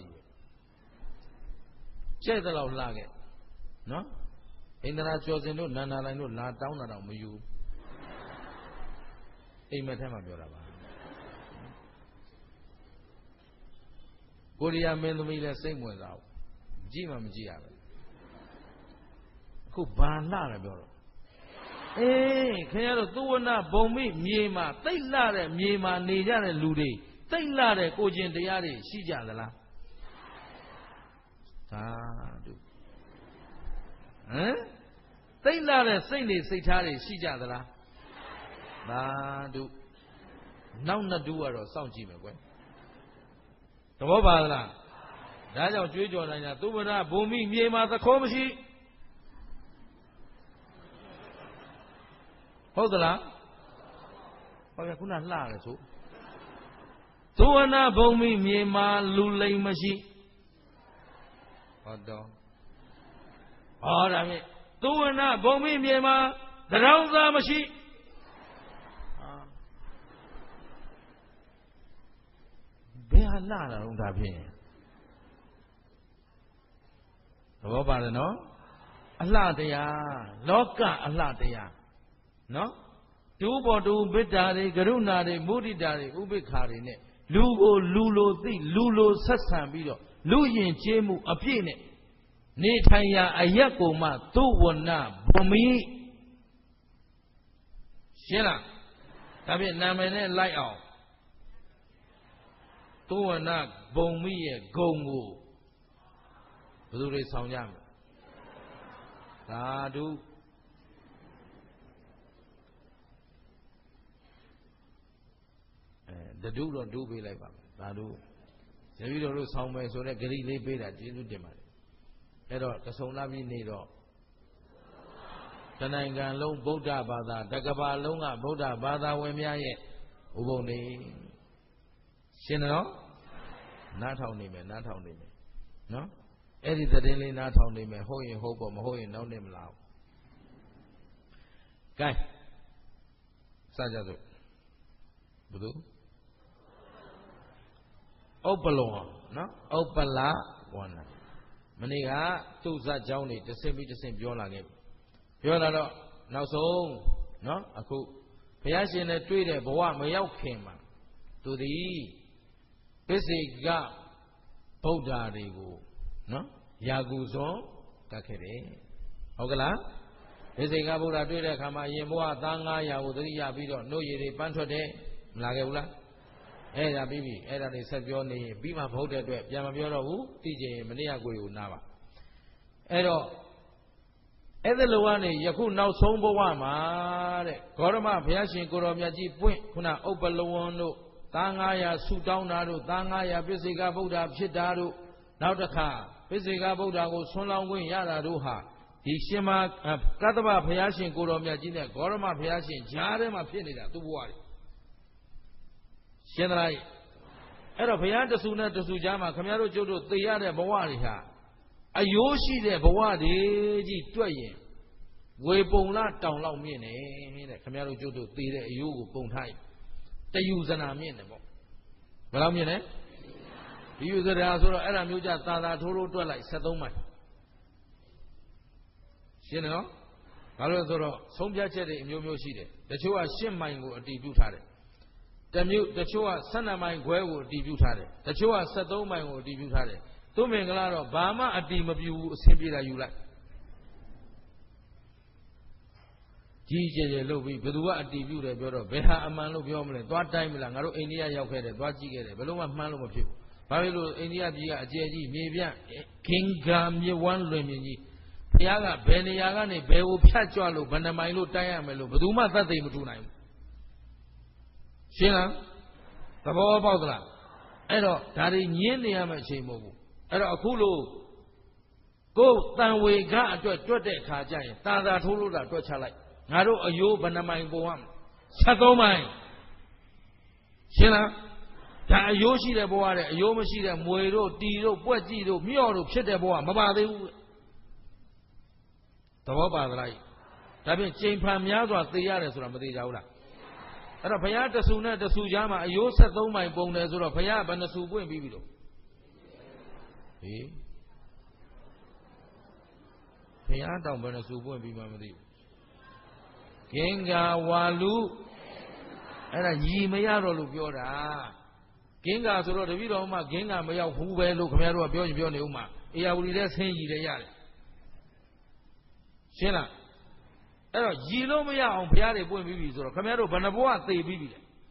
chơi đó lâu la cái, nó, anh ta cho xin nó nana lại nó la tao nào mới yêu, em mới thấy mà biểu là bà, Korea mình tụi mình là xây mùi rau, gì mà mình gì à vậy, cứ bàn la là biểu rồi. Ê, khi nào tôi na bông mi mì mà tây la đấy mì mà nề ra đấy lù đi, tây la đấy cô chuyện đấy đấy xí ra đấy là, được, tây la đấy xây này xây thà đấy xí ra đấy là, được, nào na đua rồi sao chỉ mấy quen, đúng không bà là, đã choជួយcho này là tôi na bông mi mì mà ta khó mà xí.ဟုတ်သလားဟောကခုနလှတယ်ဆိုသုဝနာဘုံမိမြေမှာလူလိမ်မရှိဟောတော့ဟောဒါဖြင့်သုဝနာဘုံမိမြေမှာတရားဥစားမရှိဘယ်ဟာလှတာတော့ဒါဖြင့်သဘောပါတယ်နော်အလှတရားလောကအလှတရားနော်တူဘောတူမေတ္တာတွေကရုဏာတွေမုဒိတာတွေဥပိ္ပခာတွေနဲ့လူကိုလူလိုသိလူလိုဆက်ဆံပြီးတော့လူယဉ်ကျေးမှုအပြည့်နဲ့နေထိုင်ရာအရက်ကိုမှသုဝနဘုံမိရှင်းလားဒါဖြင့်နာမည်နဲ့လိုက်အောင်သုဝနဘုံမိရဲ့ဂုံကိုဘယ်သူတွေဆောင်ကြမလဲသာဓုတဒုတော့ဒုပေးလိုက်ပါမယ်ဒါတို့ဇေယျတို့ဆောင်းမယ်ဆိုတဲ့ဂရိလေးပေးတာကျေးဇူးတင်ပါတယ်အဲ့တော့တဆုံလာပြီးနေတော့တနိုင်ငံလုံးဗုဒ္ဓဘာသာတကဘာလုံးကဗုဒ္ဓဘာသာဝင်များရဲ့ဥပုံနေရှင်းတယ်နော်နားထောင်နေမယ်နော်အဲ့ဒီသတင်းလေးနားထောင်နေမယ်ဟုတ်ရင်ဟုတ်ပေါ့မဟုတ်ရင်နောက်နေမလားကဲစကြစို့ဘုသူဥပ္ပလောနော်ဥပ္ပလဝဏ Maniga, two that journey, the same Biola game. Biola, now so, no, a cool. Piashi and a trader, Boa, Mayau came to the basic gap, Poda, no, Yaguzo, Kakere. Ogala, basic Abuda trader, Kama Yemboa, Danga, Yaudria, Bido, no ye, Panto de, Lagula. Eda bibi, eda de Sabioni, Bima voted with Yamabioro, TJ, Mania Guru Nava. Edo Edeluani, Yaku now Sombo Wama, Gorama, Piashin, Goromiaji, Point, Kuna, Opalono, Tangaya, Sudaunadu, Tangaya, Bisiga Buddha, Shidaru, Nautaka, Bisiga Buddha, Sonang, Yada Ruha, Ishima, Kataba, Piashin, Goromiaji, Gorama, Piashin, Jarema, Pinida, to worry. Generally, Era Payanta Suna to Sujama, Camaro Jodo, the Yada Bawariha. A Yoshi de Bawadi, Twaye. Webona down long meaning, Camaro Jodo, the you bone high. The use an amenable. But I mean, the user Azura Era Muja Tana Toro to like Sadoma. You know? Alazoro, Sombia Chede, Yomoshi, the two are Shim Mango debut. The Chua Sana Mine will debut. The Chua Sado Mine will debut. To Mengalaro, Bama, a team of you simply that you like. GJ Lobi, Bedua debut, a bureau, Beha Amano Biomle, what time Langaro, India Yokere, what Jigere, Beloma Malo of you. Pavilo, India, JG, maybe King Gam, ye one Lemini, Piaga, Beniagani, Beu Pachalo, Banamilo, Diamelo, Beduma, that they would do nine. Shina, the ball about that. Edo, Tari Niama Chimobu. Edo Akulu. Go down way got to a Tote Kajay, Tada Tuluda, Tochalai. Naro, a yo, Banamai Boam. Satomai. Shina, Ta Yoshi the Boa, Yomashi the Muero, Tiro, Puetido, Mioro, Chete Boa, Mabade. The Boba, right? That means Jane Pamiazo, the Yaras from the Jaula. Payata Suna, the Sujama, you said, though my bonus or a Payab and a Subu and Bibido. Payata when a Subu and Bibamadi. Kinga Walu and a Yimayaro Lupiora. Kinga Soro, the Vidoma, Kinga Maya, who will look Mero, Bionuma. I will let him eat a yard. Shena. Gilomia on Piare Boy Bibis or Camero Banaboa, they Bibi.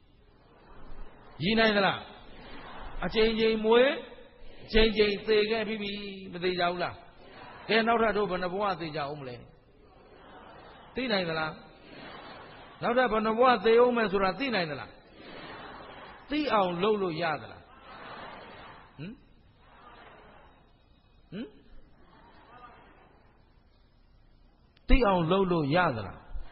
Gina, a changing way, changing thing, Bibi, the Jaula. They are not open a boa, the Jaumle. Tina, not upon a boa, the omens or a Tina. The on Lolo Yadra. The on Lolo Yadra.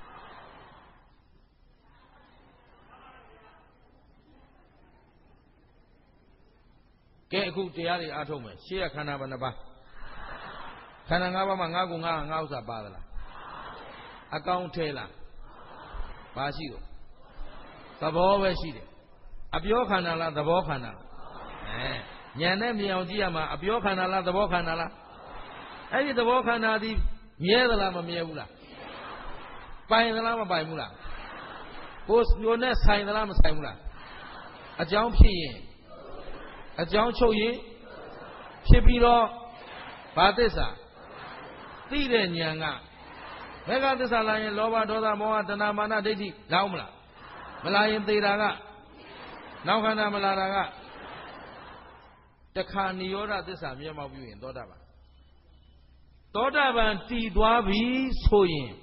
Get good the alley at home. Shea Canabanaba Canangaba Mangagunga and Hausa Badala. Account Taylor Basio. The Bowe Shide. Abiocanala, the Bocana. Yanemi Audiama, Abiocanala, the Bocanala. I did the Bocana di. Yelama Miula. By the Lama by Mula. Post your nest sign the Lama Simula. A jump ye. A jump show ye. Chipiro. Batesa. Tiden Yanga. Megatesa Lion Lova Doda Moa Tanamana Dedi. Laumla. Malayan Tiraga. Naukana Malaraga. The Carniora this are Yama view in Dodaba. Todaban T. Dwabi Soyin.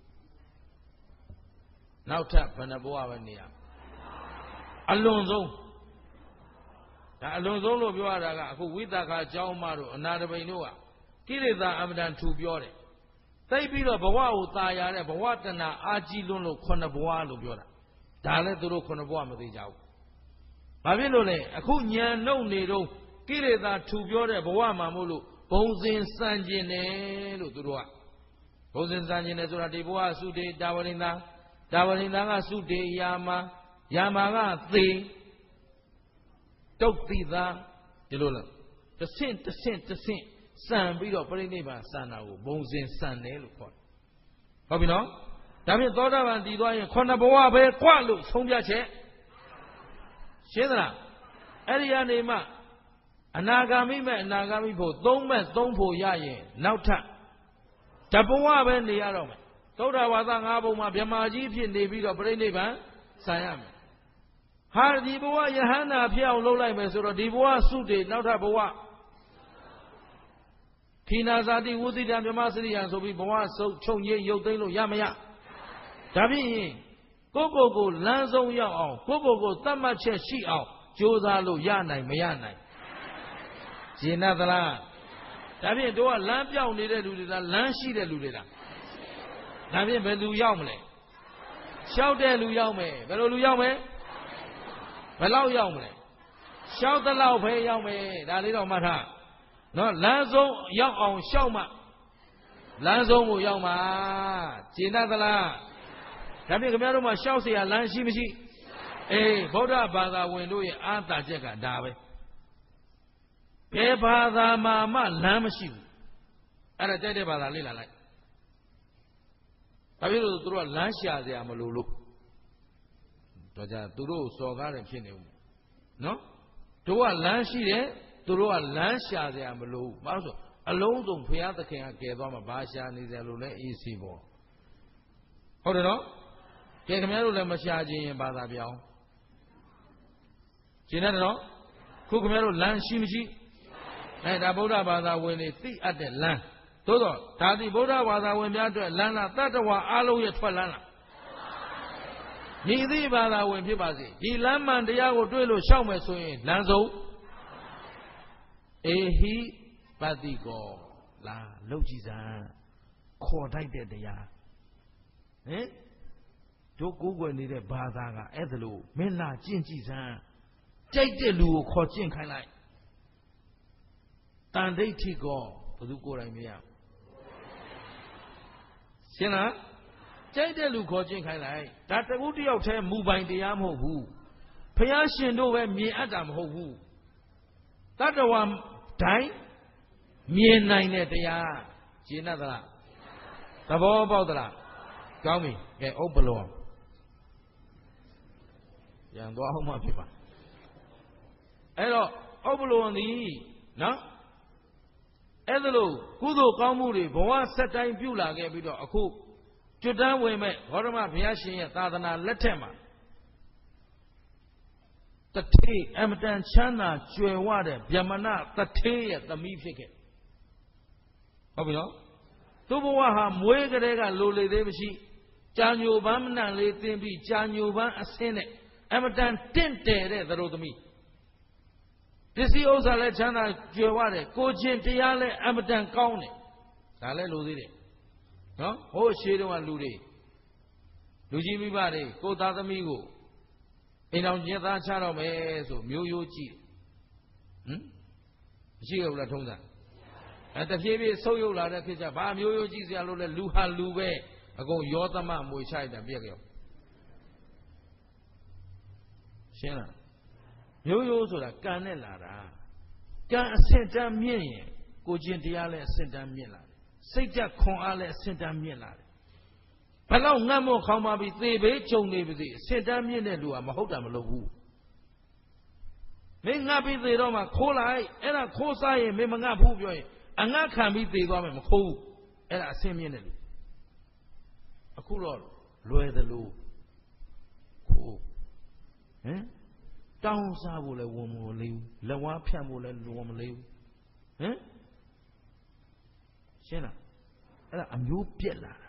Now tap Panaboavania. Alonso. Alonso of Yuaraga, who with Daka Jaumaru, another Benua. Kilida Amadan to Biore. They beat up a wow, Tayare, Bawatana, Aji Luno, Conaboa, Lubiora. Dale Duro Conaboa, the Jau. Babilone, a Kunya no needle, Kilida to Biore, Boama Mulu. Bozin Sanjine Ludua. Bozin Sanjine Zura de Boa Sude, Dawarina Sude, Yamaga, the Toktiza, the Lula. The saint. စံပြီးတော့ပြိဋိဘံစံတာကိုဘုံစဉ်စံတယ်လို့ခေါ်တယ်ဟုတ်ပြီနော်ဒါဖြင့်သောတာပန်တည်သွားရင်9ဘဝပဲကွလို့ဆုံးဖြတ်ချက်ရှင်းသလားအဲ့ဒီကနေမှအနာဂါမိမဲ့အနာဂါမိဖို့3မဲ့3ဖို့ရရင်နောက်ထပ်တဘဝပဲနေရတော့မယ်သုဒ္ဓဝါဒ5ဘုံမှာဗြဟ္မာကြီးဖြစ်နေပြီးတော့ပြိဋိဘံစံရမယ်ဟာဒီဘဝယဟန္တာဖြစ်အောင်လုပ်လိုက်မယ်ဆိုတော့ဒီဘဝစုတည်နောက်ထပ်ဘဝခိနာဇာတိဝုသိတံမြမစရိယံဆိုပြီးဘဝစုပ်ချုပ်ငိမ့်ရုပ်သိမ်းလို့ရမရဒါဖြင့်ကိုယ့်ကိုယ်လမ်းဆုံးရောက်အောင်ကိုယ့်ကိုယ်သတ်မှတ်ချက်ရှိအောင်ကြိုးစားလို့ရနိုင်မရနိုင်ရှင်းသလားဒါဖြင့်တို့ကလမ်းပြောင်းနေတဲ့လူတွေလားလမ်းရှိတဲ့လူတွေလားဒါဖြင့်ဘယ်သူရောက်မလဲလျှောက်တဲ့လူရောက်မယ်ဘယ်လိုလူရောက်မယ်ဘယ်လောက်ရောက်မလဲလျှောက်တဲ့လောက်ပဲရောက်မယ်ဒါလေးတော့မှတ်ထားနော်လမ်းဆုံးရောက်အောင်လျှောက်မှလမ်းဆုံးကိုရောက်မှာရှင်းသလားဒါဖြင့်ခင်ဗျားတို့မှာလျှောက်เสียလမ်းရှိမရှိအေးဗုဒ္ဓဘာသာဝင်တို့ရဲ့အာသာချက်ကဒါပဲဘယ်ဘာသာမှလမ်းမရှိဘူးအဲ့ဒါကြိုက်တဲ့ဘာသာလေ့လာလိုက်ဒါဖြစ်လို့သူတို့ကလမ်းရှာเสียမလို့တော့ကြသူတို့စော်ကားတယ်ဖြစ်နေဦးနော်တို့ကလမ်းရှိတယ်သူတို့ကလမ်းရှာเสียမလို့ဘာလို့ဆိုအလုံးစုံဘုရားသခင်ကကယ်သွားမှာဘာရှာနေကြလို့လဲအေးစီပေါ့ဟုတ်တယ်နော်ကဲခင်ဗျားတို့လည်းမရှာခြင်းရင်ဘာသာပြောင်းရှင်းတယ်နော်ခုခင်ဗျားတို့လမ်းရှိမရှိဒါဗုဒ္ဓဘာသာဝင်တွေသိအပ်တဲ့လမ်းသို့တော့ဒါသည်ဗုဒ္ဓဘာသာဝင်များအတွက်လမ်းလားတတ္တဝါအလုံးရဲ့ထွက်လမ်းလားညီသည့်ဘာသာဝင်ဖြစ်ပါစေဒီလမ်းမှန်တရားကိုတွေ့လို့ရှောက်မယ်ဆိုရင်လမ်းဆုံးအေဟိပတိကောလာလောက်ကြည့်စမ်းခေါ်တိုက်တဲ့တရားဟင်တို့ကိုးကွယ်နေတဲ့ဘာသာကအဲ့ဒါလို့မင်းလာကျင့်ကြည့်စမ်းကြိုက်တဲ့လူကိုခေါ်ကျင့်ခိုင်းလိုက်တန်ဒိဋ္ဌိကောဘယ်သူကိုယ်တိုင်မရရှင်းလားကြိုက်တဲ့လူခေါ်ကျင့်ခိုင်းလိုက်ဒါတကူတယောက်တည်းမူပိုင်တရားမဟုတ်ဘူးဘုရားရှင်တို့ပဲမြင်အပ်တာမဟုတ်ဘူးတတ္တဝါတိုင်းမြင်နိုင်တဲ့တရားရှင်းသလားသဘောပေါက်သလားကောင်းပြီကဲဥပ္ပလောရန်သွားအောင်မှဖြစ်ပါအဲ့တော့ဥပ္ပလောသည်နော်အဲ့ဒါလို့ကုသိုလ်ကောင်းမှုတွေဘဝဆက်တိုင်းပြုလာခဲ့ပြီးတော့အခုကျွတ်တန်းဝင်မဲ့ဂေါတမဘုရားရှင်ရဲ့သာသနာလက်ထက်မှာတထေးအမတန်ချမ်းသာကြွယ်ဝတဲ့ဗျမနတထေးရဲ့သမီးဖြစ်ခဲ့ဟုတ်ပြီနော်သူ့ဘဝဟာမွေးကလေးကလိုလေသေးမရှိကြာညိုပန်းမနှံလေးသင်ပြီးကြာညိုပန်းအစင်းနဲ့အမတန်တင့်တယ်တဲ့သတို့သမီးပစ္စည်းဥစ္စာလည်းချမ်းသာကြွယ်ဝတယ်ကိုချင်းတရားလည်းအမတန်ကောင်းတယ်ဒါလည်းလိုသေးတယ်နော်ဟိုရှေးတုန်းကလူကြီးမိဘတွေကိုသားသမီးကိုအိမ်တော်ကျသားချတော့မယ်ဆိုမျိုးရိုးကြည့်မရှိဘူးလားထုံးစံတဖြည်းဖြည်းဆုပ်ယုပ်လာတဲ့ဖြစ်ကြဘာမျိုးရိုးကြည့်စရာလို့လဲလူဟာလူပဲအကုန်ရောသမမွေချိုက်တာပြက်ကြောရှင်းလားမျိုးရိုးဆိုတာကံနဲ့လာတာကံအစင်တန်းမြင့်ရင်ကိုကျင်တရားလည်းအစင်တန်းမြင့်လာတယ်စိတ်ဓာတ်ခွန်အားလည်းအစင်တန်းမြင့်လာတယ်ဘလောက်ငတ်မော့ခေါင်းပါပြီးသေဘေးကြုံနေပါစေအစင်တန်းမြင့်တဲ့လူကမဟုတ်တာမလုပ်ဘူးမင်းငတ်ပြီးသေတော့မှခိုးလိုက်အဲ့ဒါခိုးစားရင်မင်းမငတ်ဘူးပြောရင်အငတ်ခံပြီးသေသွားမယ်မခိုးဘူးအဲ့ဒါအစင်မြင့်တဲ့လူအခုတော့လွယ်တယ်လို့ခိုးဟမ်တောင်းစားဖို့လည်းဝန်မလေးဘူးလက်ဝါးဖြန့်ဖို့လည်းဝန်မလေးဘူးဟမ်ရှင်းလားအဲ့ဒါအမျိုးပြက်လာတာ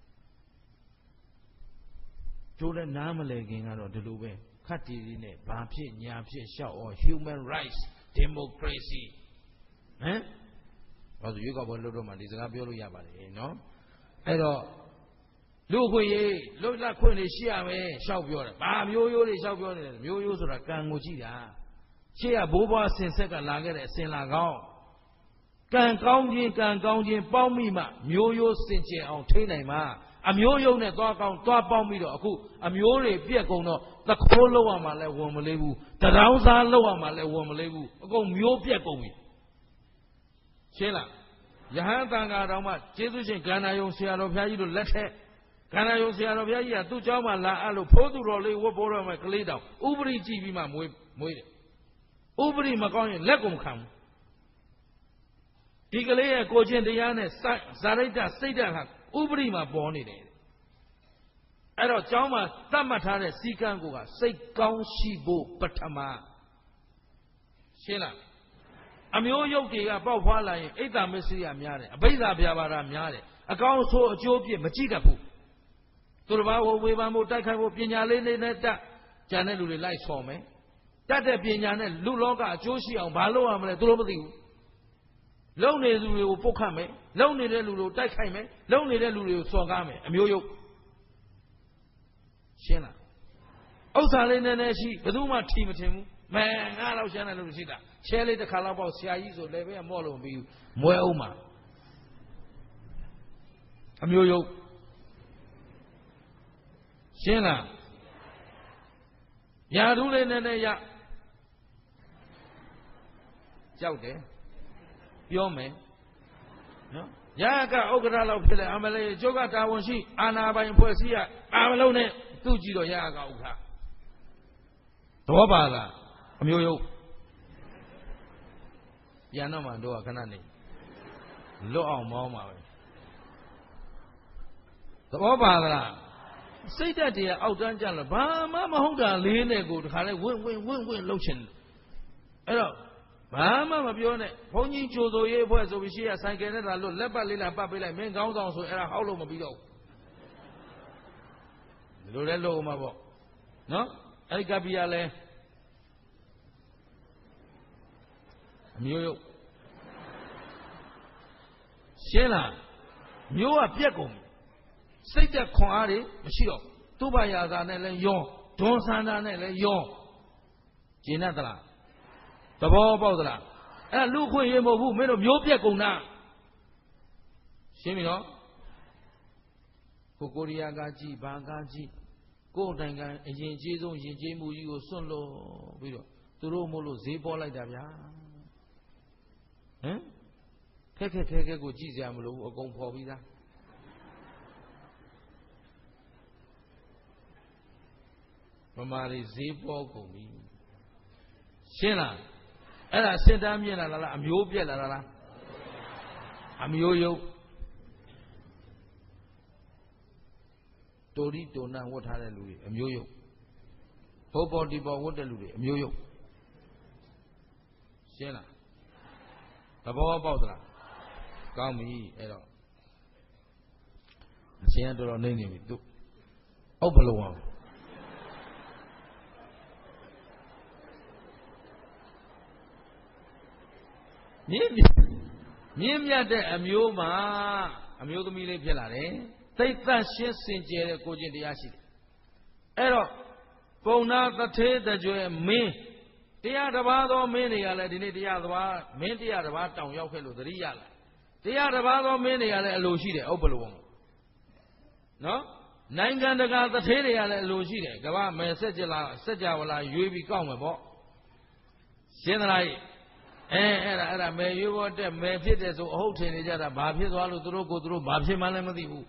ကျိုးလည်းနားမလဲခင်ကတော့ဒီလိုပဲခတ်တီးနဲ့ဘာဖြစ်ညာဖြစ်ရှောက်အောင် human rights democracy ဟမ်ဘာလို့ရွေးကောက်ပွဲလုပ်တော့မှဒီစကားပြောလို့ရပါတယ်နော်အဲ့တော့လူခွင့်ရေးလွတ်လပ်ခွင့်တွေရှိရမယ်ရှောက်ပြောတယ်ဘာမျိုးရိုးတွေရှောက်ပြောနေတယ်မျိုးရိုးဆိုတာကံကိုကြည့်တာရှေ့ကဘိုးဘွားဆင်ဆက်ကလာခဲ့တဲ့အစင်လာကောင်းကံကောင်းခြင်းပေါင်းမိမှမျိုးရိုးစင်ကြယ်အောင်ထိနိုင်မှာအမျိုးယုံနဲ့သွားကောင်းသွားပေါင်းပြီးတော့အခုအမျိုးတွေပြက်ကုန်တော့သခိုးလောက်ရမှာလဲဝန်မလေးဘူးတရောင်းစားလောက်ရမှာလဲဝန်မလေးဘူးအကုန်မျိုးပြက်ကုန်ပြီရှင်းလားယဟန်တန်ဃာတော်မှကျေးဇူးရှင်ကန္နာယုံဆရာတော်ဘုရားကြီးတို့လက်ထက်ကန္နာယုံဆရာတော်ဘုရားကြီးကသူ့เจ้าမှလာအပ်လို့ဖိုးသူတော်လေးဝတ်ပိုးတော်မဲ့ကလေးတောင်ဥပရိကြည့်ပြီးမှမွေးတယ်ဥပရိမကောင်းရင်လက်ကုန်ခံဒီကလေးရဲ့ကိုချင်းတရားနဲ့ဇာရိတ္တစိတ်ဓာတ်ဟာဥပရိမှာပေါ်နေတယ်အဲ့တော့เจ้าမှသတ်မှတ်ထားတဲ့စည်းကမ်းကိုကစိတ်ကောင်းရှိဖို့ပထမရှင်းလားအမျိုးယုတ်တွေကပေါက်ဖွာလာရင်အိတ်တာမစ္စရိယများတယ်အဘိဓါဗျာပါဒများတယ်အကောင်းဆိုးအကျိုးပြစ်မကြည့်တတ်ဘူးသူတစ်ပါးကိုဝေဖန်ဖို့တိုက်ခိုက်ဖို့ပညာလေးနဲ့တတ်ကြံတဲ့လူတွေလိုက်ဆော်မယ်တတ်တဲ့ပညာနဲ့လူလောကအကျိုးရှိအောင်ဘာလုပ်ရမလဲသူတို့မသိဘူးလုံနေသူတွေကိုပုတ်ခတ်မယ်လုံနေတဲ့လူတွေကိုတိုက်ခိုက်မယ်လုံနေတဲ့လူတွေကိုစော်ကားမယ်အမျိုးယုတ်ရှင်းလားဥစ္စာလေးနည်းနည်းရှိဘယ်သူမှထီမထင်ဘူးမဲငါတော့ရှင်းတယ်လို့ရှိတာချဲလေးတစ်ခါတော့ပေါ့ဆရာကြီးဆိုလည်းပဲမော့လို့မပြီးဘူးမွဲအောင်မှာအမျိုးယုတ်ရှင်းလားယာဓုလေးနည်းနည်းရကြောက်တယ်ပြောမယ်နော်ရာကဥက္ကဋ္ဌလောက်ဖြစ်လဲအမလေးကျုပ်ကတာဝန်ရှိအာနာပိုင်ဖွဲ့စည်းရအာမလုံးနဲ့သူ့ကြည့်တော့ရာကဥက္ကဋ္ဌသဘောပါလားအမျိုးယုတ်ပြန်တော့မှတော့ခဏနေလွတ်အောင်မောင်းပါပဲသဘောပါလားစိတ်ဓာတ်တွေကအောက်တန်းကြလို့ဘာမှမဟုတ်တာလေးနဲ့ကိုတခါလဲဝင့်လှုပ်ချင်တယ်အဲ့တော့ဘာမှမပြောနဲ့ဘုန်းကြီးကြိုဆိုရေးအဖွဲ့ဆိုပြီးရှိရဆိုင်ကယ်နဲ့သာလွတ်လက်ပတ်လေးလာပတ်ပေးလိုက်မင်းကောင်းဆောင်ဆိုအဲ့ဒါဟောက်လို့မပြီးတော့ဘူးဒီလိုလဲလို့ဦးမှာပေါ့နော်အဲ့ဒီကပ္ပိယလဲအမျိုးယုတ်ရှင်းလားမျိုးကပြက်ကုန်စိတ်သက်ခွန်အားတွေမရှိတော့သူ့ဘာယာသာနဲ့လဲယောဒွန်ဆန္ဒနဲ့လဲယောကျင်တတ်သလားသဘောပေါက်သလားအဲ့လူခွင့်ရေးမဟုတ်ဘူးမင်းတို့မျိုးပြက်ကုန်တာရှင်းပြီနော်ကိုရီးယားကကြည့်ဘာကကြည့်ကိုယ်တိုင်ကအရင်ကြီးဆုံးယဉ်ကျေးမှုကြီးကိုစွန့်လို့ပြီးတော့သူတို့မို့လို့ဈေးပေါ်လိုက်တာဗျာဟမ်ခက်ကိုကြည့်စရာမလိုဘူးအကုန်ဖော်ပြီးသားမမာရီဈေးပေါ်ကုန်ပြီရှင်းလားအဲ့ဒါစစ်တမ်းမြင်လာလားအမျိုးပြက်လာလားအမျိုးယုတ်တိုရီတိုနံဝတ်ထားတဲ့လူတွေအမျိုးယုတ်ဘုတ်ပေါ်ဒီပေါ်ဝတ်တဲ့လူတွေအမျိုးယုတ်ရှင်းလားသဘောပေါက်သလားကောင်းပြီအဲ့တော့အရှင်ကတော်တော်နေနေပြီသူဥပ္ပလောဝံမြင့်မြတ်တဲ့အမျိုးမှာအမျိုးသမီးလေးဖြစ်လာတယ်သိသတ်ရှင်းစင်ကြယ်တဲ့ကိုချင်းတရားရှိတယ်အဲ့တော့ပုံနာသထေးတကြွယ်မင်းတရားတစ်ပါးသောမင်းတွေကလည်းဒီနေ့တရားတစ်ပါးမင်းတရားတစ်ပါးတောင်ရောက်ခဲ့လို့သတိရလာတရားတစ်ပါးသောမင်းတွေကလည်းအလိုရှိတယ်ဥပ္ပလောဝံနော်နိုင်ငံတကာသထေးတွေကလည်းအလိုရှိတယ်ကမ္ဘာမယ်စัจ java လာရွေးပြီးကောက်မယ်ပေါ့ရှင်းသလားအဲ့ဒါမယ်ရွေးဖို့တက်မယ်ဖြစ်တယ်ဆိုအဟုတ်ထင်နေကြတာဘာဖြစ်သွားလို့သူတို့ဘာဖြစ်မှလည်းမသိဘူး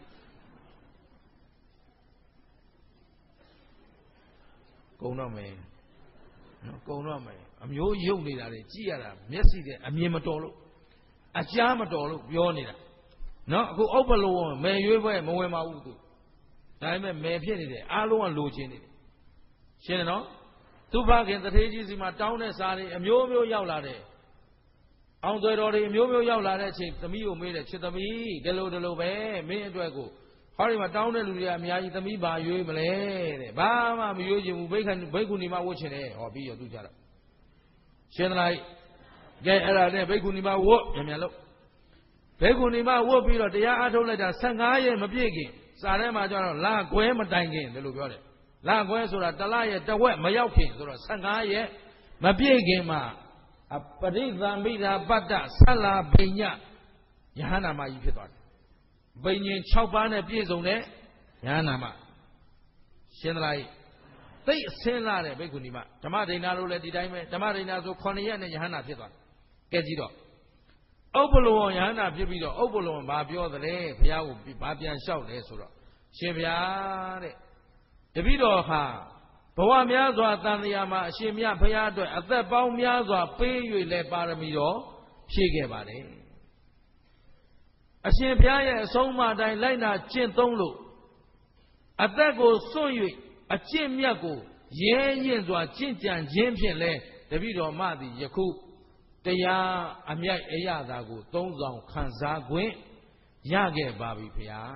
ကုံတော့မယ်နော်ကုံတော့မယ်အမျိုးယုတ်နေတာတွေကြည့်ရတာမျက်စိနဲ့အမြင်မတော်လို့အကြားမတော်လို့ပြောနေတာနော်အခုဥပ္ပလောဝံမယ်ရွေးပွဲမဝင်ပါဘူးသူဒါပေမဲ့မယ်ဖြစ်နေတယ်အားလုံးကလိုချင်နေတယ်ရှင်းတယ်နော်သူဖခင်တထေးကြီးစီမှာတောင်းတဲ့စာတွေအမျိုးမျိုးရောက်လာတယ်အောင်သွေတော်တွေအမျိုးမျိုးရောက်လာတဲ့အချိန်သမီးကိုမေးတယ်ချစ်သမီးဒီလိုပဲမင်းအတွက်ကိုဟောဒီမှာတောင်းတဲ့လူတွေကအများကြီးသမီးဘာရွေးမလဲတဲ့ဘာမှမရွေးချင်ဘူးဘိက္ခုနီမဝတ်ချင်တယ်ဟောပြီးရသူကြတော့ရှင်းသလားကဲအဲ့ဒါနဲ့ဘိက္ခုနီမဝတ်မြန်လို့ဘိက္ခုနီမဝတ်ပြီးတော့တရားအားထုတ်လိုက်တာ15ရက်မပြည့်ခင်စာထဲမှာကျတော့လကွဲမတိုင်ခင်တယ်လို့ပြောတယ်လကွဲဆိုတာတလရဲ့တဝက်မရောက်ခင်ဆိုတော့15ရက်မပြည့်ခင်မှာပရိသံမိတာပတ္တဆက်လာဘိညယဟနာမကြီးဖြစ်သွားတယ်ဘိညာဉ်6ပါးနဲ့ပြည့်စုံတဲ့ယဟနာမရှင်းသလားသိအစင်းလာတဲ့ဘိက္ခုနီမဓမ္မဒိဏလို့လည်းဒီတိုင်းပဲဓမ္မဒိဏဆို9ရက်နဲ့ယဟနာဖြစ်သွားတယ်ကဲကြည့်တော့ဥပ္ပလောယန္တာဖြစ်ပြီးတော့ဥပ္ပလောဘာပြောသလဲဘုရားကိုဘာပြန်လျှောက်လဲဆိုတော့ရှင်ဘုရားတဲ့တပည့်တော်ဟာဘဝများစွာတန်တရားမှာအရှင်မြတ်ဘုရားအတွက်အသက်ပေါင်းများစွာပေး၍လဲပါရမီတော်ဖြည့်ခဲ့ပါတယ်အရှင်ဘုရားရဲ့အဆုံးအမတိုင်းလိုက်နာကျင့်သုံးလို့အသက်ကိုစွန့်၍အကျင့်မြတ်ကိုရဲရင်စွာကျင့်ကြံခြင်းဖြင့်လဲတပည့်တော်မသည်ယခုတရားအမြိုက်အရသာကိုသုံးဆောင်ခံစားခွင့်ရခဲ့ပါပြီဖေဟာ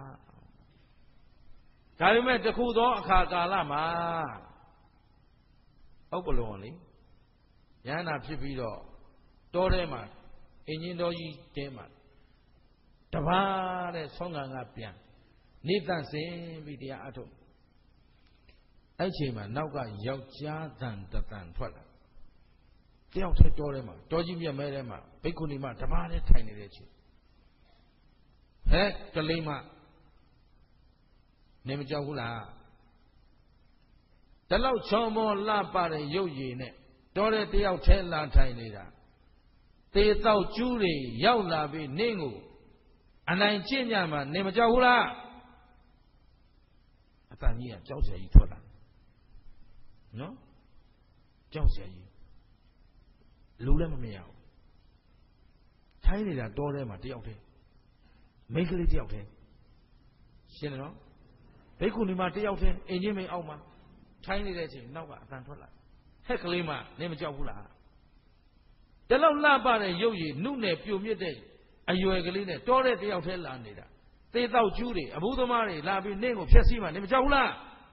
ဒါပေမဲ့တခုသောအခါကာလမှာဥပ္ပလောလေယန္တာဖြစ်ပြီးတော့တောထဲမှာအင်ဂျင်တော်ကြီးတဲမှာတပါးတဲ့ဆောင်းငံကပြန်နေတန့်စင်ပြီးတရားအထုတ်အဲ့ချိန်မှာနောက်ကယောက်ျားတန်တန်ထွက်လာတယောက်တည်းတောထဲမှာတောကြီးမြတ်မဲထဲမှာဘိက္ခုနီမတပါးတည်းထိုင်နေတဲ့အချိန်ဟဲ့ကလေးမနေမကြောက်ဘူးလားတလောက်ချောမောလှပတဲ့ရုပ်ရည်နဲ့တောထဲတယောက်တည်းလာထိုင်နေတာသေတော့ကျူးတွေရောက်လာပြီးနင့်ကိုအနိုင်ကျင့်ကြမှာနေမကြောက်ဘူးလားအတန်ကြီးကကြောက်เสียကြီးထွက်လာနော်ကြောက်เสียကြီးလူလည်းမမြင်ရဘူးထိုင်းနေတာတောထဲမှာတယောက်တည်းမိန်းကလေးတယောက်တည်းရှင်းတယ်နော်ဘိက္ခုနီမတယောက်တည်းအင်ဂျင်မိန်အောက်မှာထိုင်းနေတဲ့အချိန်နောက်ကအတန်ထွက်လာဟက်ကလေးမနေမကြောက်ဘူးလားတလောက်လှပတဲ့ရုပ်ရည်နုနယ်ပြိုမြင့်တဲ့အရွယ်ကလေးနဲ့တောတဲ့တယောက်တည်းလာနေတာသေတော့ကျူးတွေအဘိဓမ္မာတွေလာပြီးနင့်ကိုဖျက်ဆီးမှနေမကြောက်ဘူးလား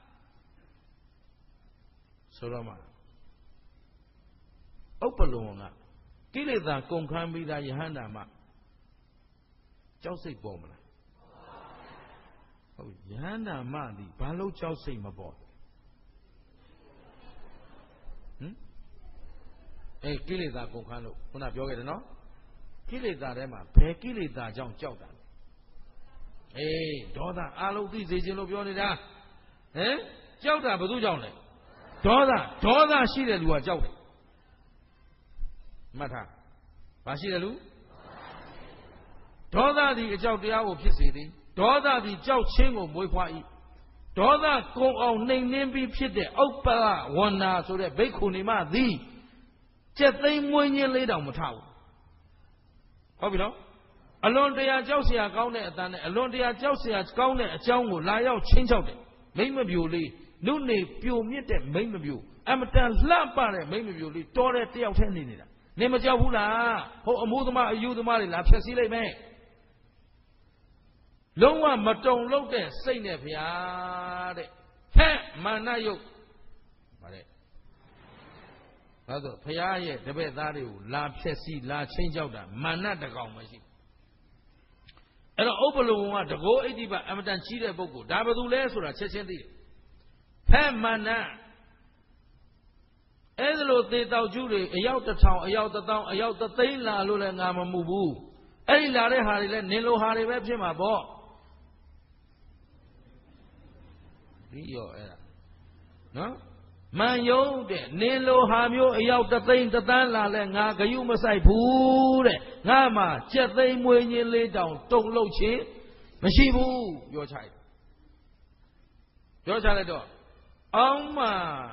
ဆိုတော့မှဥပ္ပလောကကိလေသာကုန်ခန်းပြီးသားယဟန္တာမကြောက်စိတ်ပေါ်မလားဟုတ်ယဟန္တာမသည်ဘာလို့ကြောက်စိတ်မပေါ်ကိလေသာကုန်ခန်းလို့ခုနပြောခဲ့တယ်နော်ကိလေသာထဲမှာဘယ်ကိလေသာကြောင့်ကြောက်တာလဲဒေါသအလုံးသိစေခြင်းလို့ပြောနေတာဟမ်ကြောက်တာဘယ်သူကြောင့်လဲဒေါသရှိတဲ့လူကကြောက်တယ်မှတ်ထားဘာရှိတယ်လူဒေါသသည်အကြောက်တရားကိုဖြစ်စေသည်ဒေါသသည်ကြောက်ခြင်းကိုမွေးဖွား၏ဒေါသကုံအောင်နှိမ်နှင်းပြီးဖြစ်တဲ့ဥပ္ပလဝန္နာဆိုတဲ့ဘိက္ခုနီမသည်ကျက်သိမ်းမွေးခြင်းလေးတောင်မထဘူးဟုတ်ပြီနော်အလွန်တရာကြောက်เสียကောင်းတဲ့အတန်နဲ့အလွန်တရာကြောက်เสียကောင်းတဲ့အကြောင်းကိုလာရောက်ချင်းချောက်တယ်မိမ့်မပြိုလေးနုနေပြိုမြင့်တဲ့မိမ့်မပြိုအမတန်လှပတဲ့မိမ့်မပြိုလေးတောတဲ့တယောက်တည်းနေနေတာနေမကြောက်ဘူးလားဟိုအမိုးသမားအယူသမားတွေလာဖျက်ဆီးလိုက်မယ်လုံးဝမတုံလို့တဲ့စိတ်နဲ့ဗျာတဲ့ဟဲ့မာနယုတ်ဗါတဲ့ဒါဆိုဘုရားရဲ့တပည့်သားတွေကိုလာဖျက်ဆီးလာချင်းကြောက်တာမာနတကောင်မရှိအဲ့တော့ဥပ္ပလောကတကောဣတိပအမတန်ကြီးတဲ့ပုဂ္ဂိုလ်ဒါဘယ်သူလဲဆိုတာချက်ချင်းသိတယ်ဖဲမာနအဲ့ဒါလို့သေတောက်ကျူးတွေအယောက်1000အယောက်1000အယောက်3,000လာလို့လည်းငါမမှုဘူးအဲ့ဒီလာတဲ့ဟာတွေလည်းနင်လိုဟာတွေပဲဖြစ်မှာပေါ့ဒီရောအဲ့ဒါနော်မန်ယုံတဲ့နင်လိုဟာမျိုးအယောက်3,000,000 1,000,000လာလဲငါဂယုမဆိုင်ဘူးတဲ့ငါမှကြက်သိမ်းမွေးခြင်းလေးတောင်တုံလို့ချင်းမရှိဘူးပြောချလိုက်တော့အောင်မ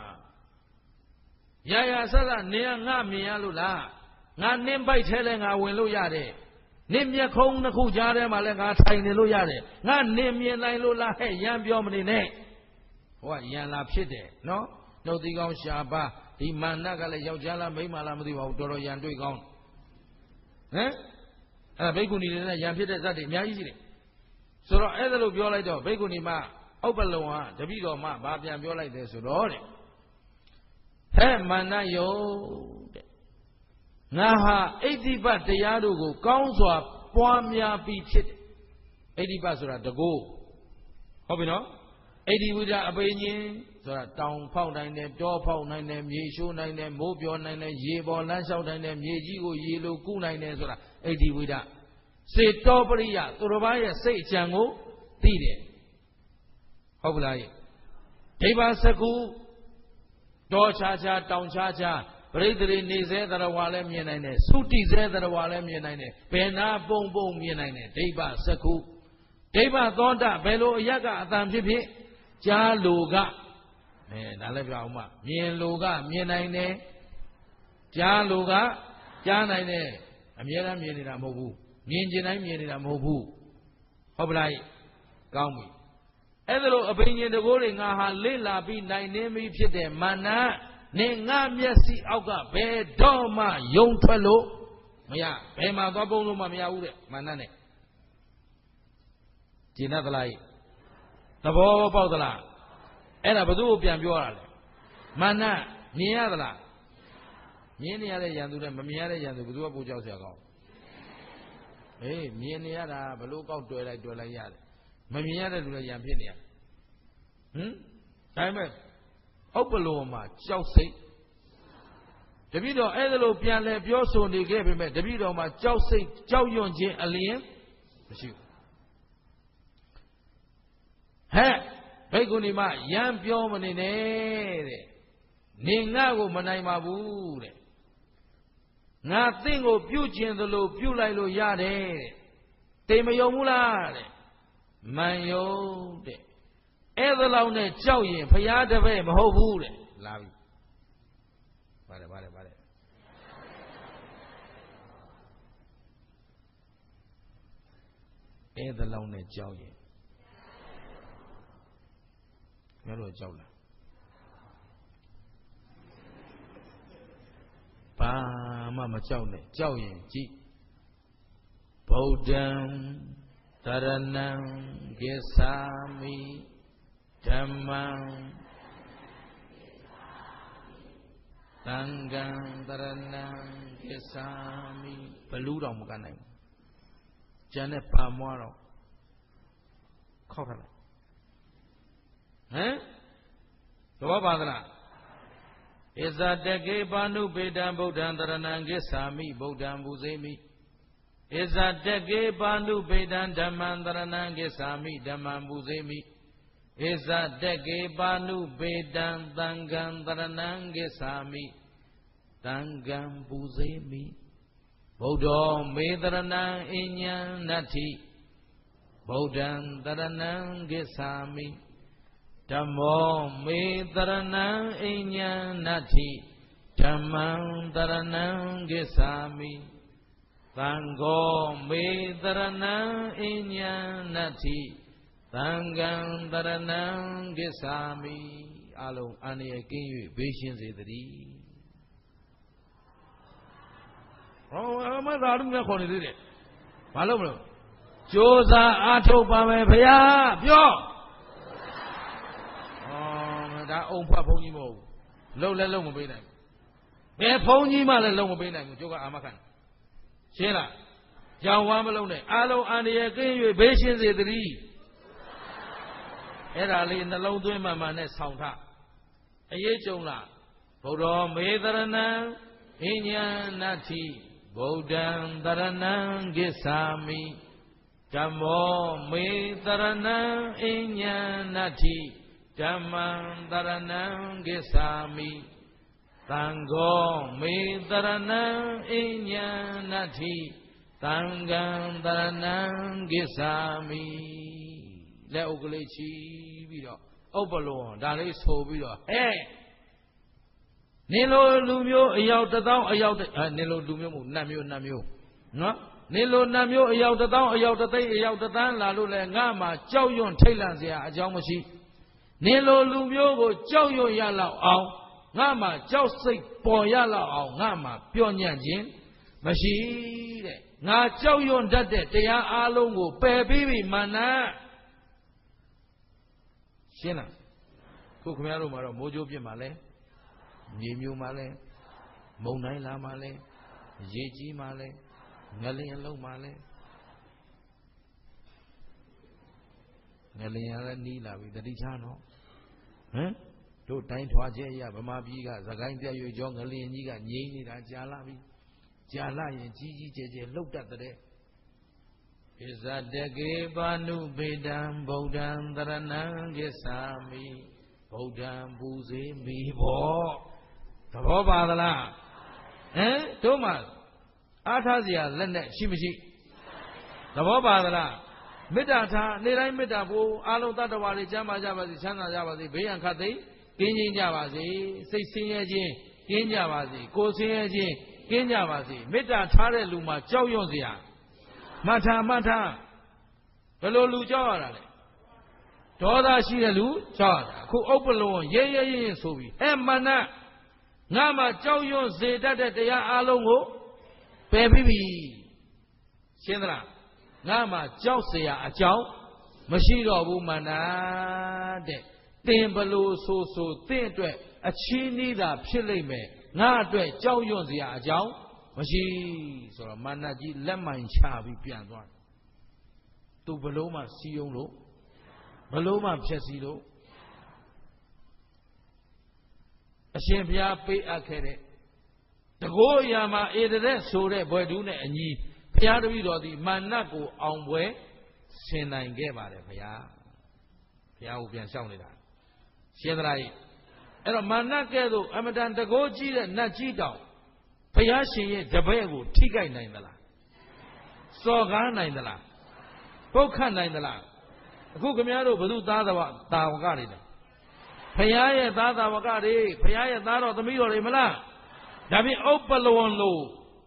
ရာဆဆနင်ကငါမြင်ရလို့လားငါနင်းပိုက်ထဲလဲငါဝင်လို့ရတယ်နင်းမျက်ခုံးနှစ်ခုကြားထဲမှာလဲငါထိုင်နေလို့ရတယ်ငါနင်းမြင်နိုင်လို့လားဟဲ့ရမ်းပြောမနေနဲ့ဟိုကရန်လာဖြစ်တယ်နော်နှုတ်သီးကောင်းရှားပါဒီမာနကလည်းယောက်ျားလားမိန်းမလားမသိပါဘူးတော်တော်ရန်တွေ့ကောင်းဟမ်အဲ့ဘိက္ခုနီတွေနဲ့ရန်ဖြစ်တဲ့ဇတ်တွေအများကြီးရှိတယ်ဆိုတော့အဲ့ဒါလို့ပြောလိုက်တော့ဘိက္ခုနီမဥပ္ပလောကတပည့်တော်မှဘာပြန်ပြောလိုက်တယ်ဆိုတော့တဲ့ဟဲ့မာနယုတ်တဲ့ငါဟာဣဋ္ဌိပတ်တရားတို့ကိုကောင်းစွာပွားများပြီးဖြစ်တယ်ဣဋ္ဌိပတ်ဆိုတာတကိုးဟုတ်ပြီနော်ဣဋ္ဌိဝိဒအပိညင်ဆိုတာတောင်ဖောက်နိုင်တယ်တောဖောက်နိုင်တယ်မြေရှိုးနိုင်တယ်မိုးပြောနိုင်တယ်ရေပေါ်လမ်းလျှောက်နိုင်တယ်မြေကြီးကိုရေလိုကုနိုင်တယ်ဆိုတာဣဋ္ဌိဝိဒစေတောပရိယသူတော်ဘာရဲ့စိတ်အကြံကိုသိတယ်ဟုတ်ပလားဒိဗ္ဗစကုတောချာချာတောင်ချာချာပရိသေနေစေတရဝါလည်းမြင်နိုင်တယ်သုတိစေတရဝါလည်းမြင်နိုင်တယ်ဘယ်နာပုံပုံမြင်နိုင်တယ်ဒိဗ္ဗစကုဒိဗ္ဗသောတာဘယ်လိုအရတ်ကအတန်ဖြစ်ဖြစ်ကြားလိုကဒါလည်းပြောအောင်မမြင်လိုကမြင်နိုင်တယ်ကြားလိုကကြားနိုင်တယ်အမြဲတမ်းမြင်နေတာမဟုတ်ဘူးမြင်ကျင်တိုင်းမြင်နေတာမဟုတ်ဘူးဟုတ်ပလားကောင်းပြီအဲ့ဒါလို့အဘိညာဉ်တကိုးတွေငါဟာလေ့လာပြီးနိုင်နေပြီဖြစ်တဲ့မာနနေငါမျက်စိအောက်ကဘယ်တော့မှယုံထွက်လို့မရဘယ်မှာသွားပုံလို့မှမရဘူးတဲ့မာနနဲ့ကျင်တတ်သလားသဘောပေါက်သလားအဲ့ဒါဘယ်သူ့ကိုပြန်ပြောရလဲမာနမြင်ရသလားမြင်နေရတဲ့ရန်သူနဲ့မမြင်ရတဲ့ရန်သူဘယ်သူကပိုကြောက်เสียကောင်းအေးမြင်နေရတာဘလို့ကောက်တွေ့လိုက်ရတယ်မမြင်ရတဲ့လူလည်းရန်ဖြစ်နေရဒါပေမဲ့ဥပ္ပလောမှာကြောက်စိတ်တပည့်တော်အဲ့ဒါလို့ပြန်လဲပြောဆိုနေခဲ့ပေမဲ့တပည့်တော်မှာကြောက်စိတ်ကြောက်ရွံ့ခြင်းအလျင်မရှိဘူးဟဲ့ဘိက္ခုနီမရမ်းပြောမနေနဲ့တဲ့နေငါ့ကိုမနိုင်ပါဘူးတဲ့ငါသင်ကိုပြုတ်ခြင်းသလိုပြုတ်လိုက်လို့ရတယ်တဲ့တိမ်မယုံဘူးလားတဲ့မှန်ယုံတဲ့အဲ့ဒါလောက်နဲ့ကြောက်ရင်ဖရာတပည့်မဟုတ်ဘူးတဲ့လာပြီပါတယ်အဲ့ဒါလောက်နဲ့ကြောက်ရင်ငါတို့ကြောက်လားဘာမှမကြောက်နဲ့ကြောက်ရင်ကြည့်ဗုဒ္ဓံတရဏံကိသာမိဓမ္မံသံဃံတရဏံကိသာမိဘလူးတော်မကနိုင်ဘူးကျန်တဲ့ပါမွားတော့ခောက်ထားလိုက်သဘောပါသလားဣဇတကေပါဏုပေတံဗုဒ္ဓံတရဏံကိသာမိဗုဒ္ဓံဘူဇိမိဣဇတကေပါဏုပေတံဓမ္မံတရဏံကိသာမိဓမ္မံဘူဇိမိဣဇတကေပါဏုပေတံသံဃံတရဏံကိသာမိသံဃံဘူဇိမိဗုဒ္ဓောမေတရဏံအဉ္ဉံနတ္ထိဗုဒ္ဓံတရဏံကိသာမိဓမ္မောမေတရဏံအဉ္ဉံနတ္ထိဓမ္မံတရဏံကိသာမိသံဃောမေတရဏံအဉ္ဉံနတ္ထိသံဃံတရဏံကိသာမိအလုံးအန္တရာယ်ကင်း၍ဘေးရှင်းစေတည်းဟောမသာတို့လည်းခေါ်နေသေးတယ်ဘာလို့မလို့ကြိုးစားအားထုတ်ပါမယ်ဘုရားပြောဒါအုံဖတ်ဘုန်းကြီးမဟုတ်ဘူးလှုပ်လည်းလှုပ်မပေးနိုင်ဘူးဘယ်ဘုန်းကြီးမှလည်းလှုပ်မပေးနိုင်ဘူးကျုပ်ကအာမခံရှင်းလားကြောင်ဝမ်းမလုံးနဲ့အာလုံးအန္တရာယ်ကင်း၍ဘေးရှင်းစေတည်းအဲ့ဒါလေးနှလုံးသွင်းမှန်မှန်နဲ့ဆောင်းထားအရေးကြုံလားဗုဒ္ဓောမေတရဏံအဉ္ဉံနတ္ထိဗုဒ္ဓံတရဏံကိသာမိဓမ္မောမေတရဏံအဉ္ဉံနတ္ထိဓမ္မံတရဏံကိသာမိသံဃောမေတရဏံအဉ္ဉံနတ္ထိသံဃံတရဏံကိသာမိလက်ဥကလေးချီပြီးတော့ဥပ္ပလောဒါလေးဆိုပြီးတော့ဟဲ့နေလိုလူမျိုးအယောက်1000အယောက်နေလိုလူမျိုးမဟုတ်နတ်မျိုးနော်နေလိုနတ်မျိုးအယောက်1000အယောက်10သိန်းအယောက်10သန်းလာလို့လဲငါမှကြောက်ရွံ့ထိတ်လန့်စရာအကြောင်းမရှိနေလိုလူမျိုးကိုကြောက်ရွံ့ရလောက်အောင်ငါမှကြောက်စိတ်ပေါ်ရလောက်အောင်ငါမှပျော့ညံ့ခြင်းမရှိတဲ့ငါကြောက်ရွံ့တတ်တဲ့တရားအားလုံးကိုပယ်ပြီးပြီမာနရှင်းလားခုခင်ဗျားတို့မှာတော့မိုးကြိုးပြစ်မှာလဲမြေမျိုးမှာလဲမုံတိုင်းလာမှာလဲရေကြီးမှာလဲငလျင်လုံးမှာလဲငလျင်လည်းနီးလာပြီတတိထားနော်တို့တိုင်းထွားချက်ရဗမာပြည်ကသခိုင်းပြရွေကျော်ငလျင်ကြီးကငြိမ်းနေတာကြာလာပြီကြာလာရင်ကြီးကြီးကျယ်ကျယ်လှုပ်တတ်တဲ့ဣဇတကေပါဏုပေတံဗုဒ္ဓံတရဏံကိသာမိဗုဒ္ဓံပူဇေမိဘောသဘောပါသလားတို့မှအားထားစရာလက်နဲ့ရှိမရှိသဘောပါသလားမေတ္တာထားနေ့တိုင်းမေတ္တာပို့အားလုံးတတ္တဝါတွေကျမ်းမာကြပါစေချမ်းသာကြပါစေဘေးရန်ခတ်သိမ်းကင်းခြင်းကြပါစေစိတ်ဆင်းရဲခြင်းကင်းကြပါစေကိုယ်ဆင်းရဲခြင်းကင်းကြပါစေမေတ္တာထားတဲ့လူမှာကြောက်ရွံ့စရာမှတ်ထားဘယ်လိုလူကြောက်ရတာလဲဒေါသရှိတဲ့လူကြောက်ရတာအခုဥပ္ပလောရဲဆိုပြီးမာနငါမှကြောက်ရွံ့စေတတ်တဲ့တရားအလုံးကိုပယ်ပြီးပြီရှင်းသလားငါမှကြောက်เสียအကြောင်းမရှိတော့ဘူးမာနတဲ့တင်ဘလို့ဆိုတင့်အတွက်အချင်းနီးတာဖြစ်လိမ့်မယ်ငါအတွက်ကြောက်ရွံ့เสียအကြောင်းမရှိဆိုတော့မာနကြီးလက်မှန်ချပြီးပြန်သွားသူဘလို့မှစီယုံလို့ဘလို့မှဖြက်စီလို့အရှင်ဘုရားပေးအပ်ခဲ့တဲ့တကောအရာမှာဧတရက်ဆိုတဲ့ဘွယ်တူးနဲ့အညီဘုရားတပည့်တော်သည်မာနကိုအောင်ပွဲဆင်နိုင်ခဲ့ပါတယ်ဘုရားကိုပြန်လျှောက်နေတာရှင်းသလားအဲ့တော့မာနကဲ့သို့အမတန်တကောကြီးတဲ့နတ်ကြီးတောင်ဘုရားရှင်ရဲ့တပည့်ကိုထိခိုက်နိုင်သလားစော်ကားနိုင်သလားပုတ်ခတ်နိုင်သလားအခုခင်ဗျားတို့ဘုသူသားတာဝကတွေလဲဘုရားရဲ့သားတာဝကတွေဘုရားရဲ့သားတော်သမီးတော်တွေမလားဒါဖြင့်ဥပ္ပလဝံလို့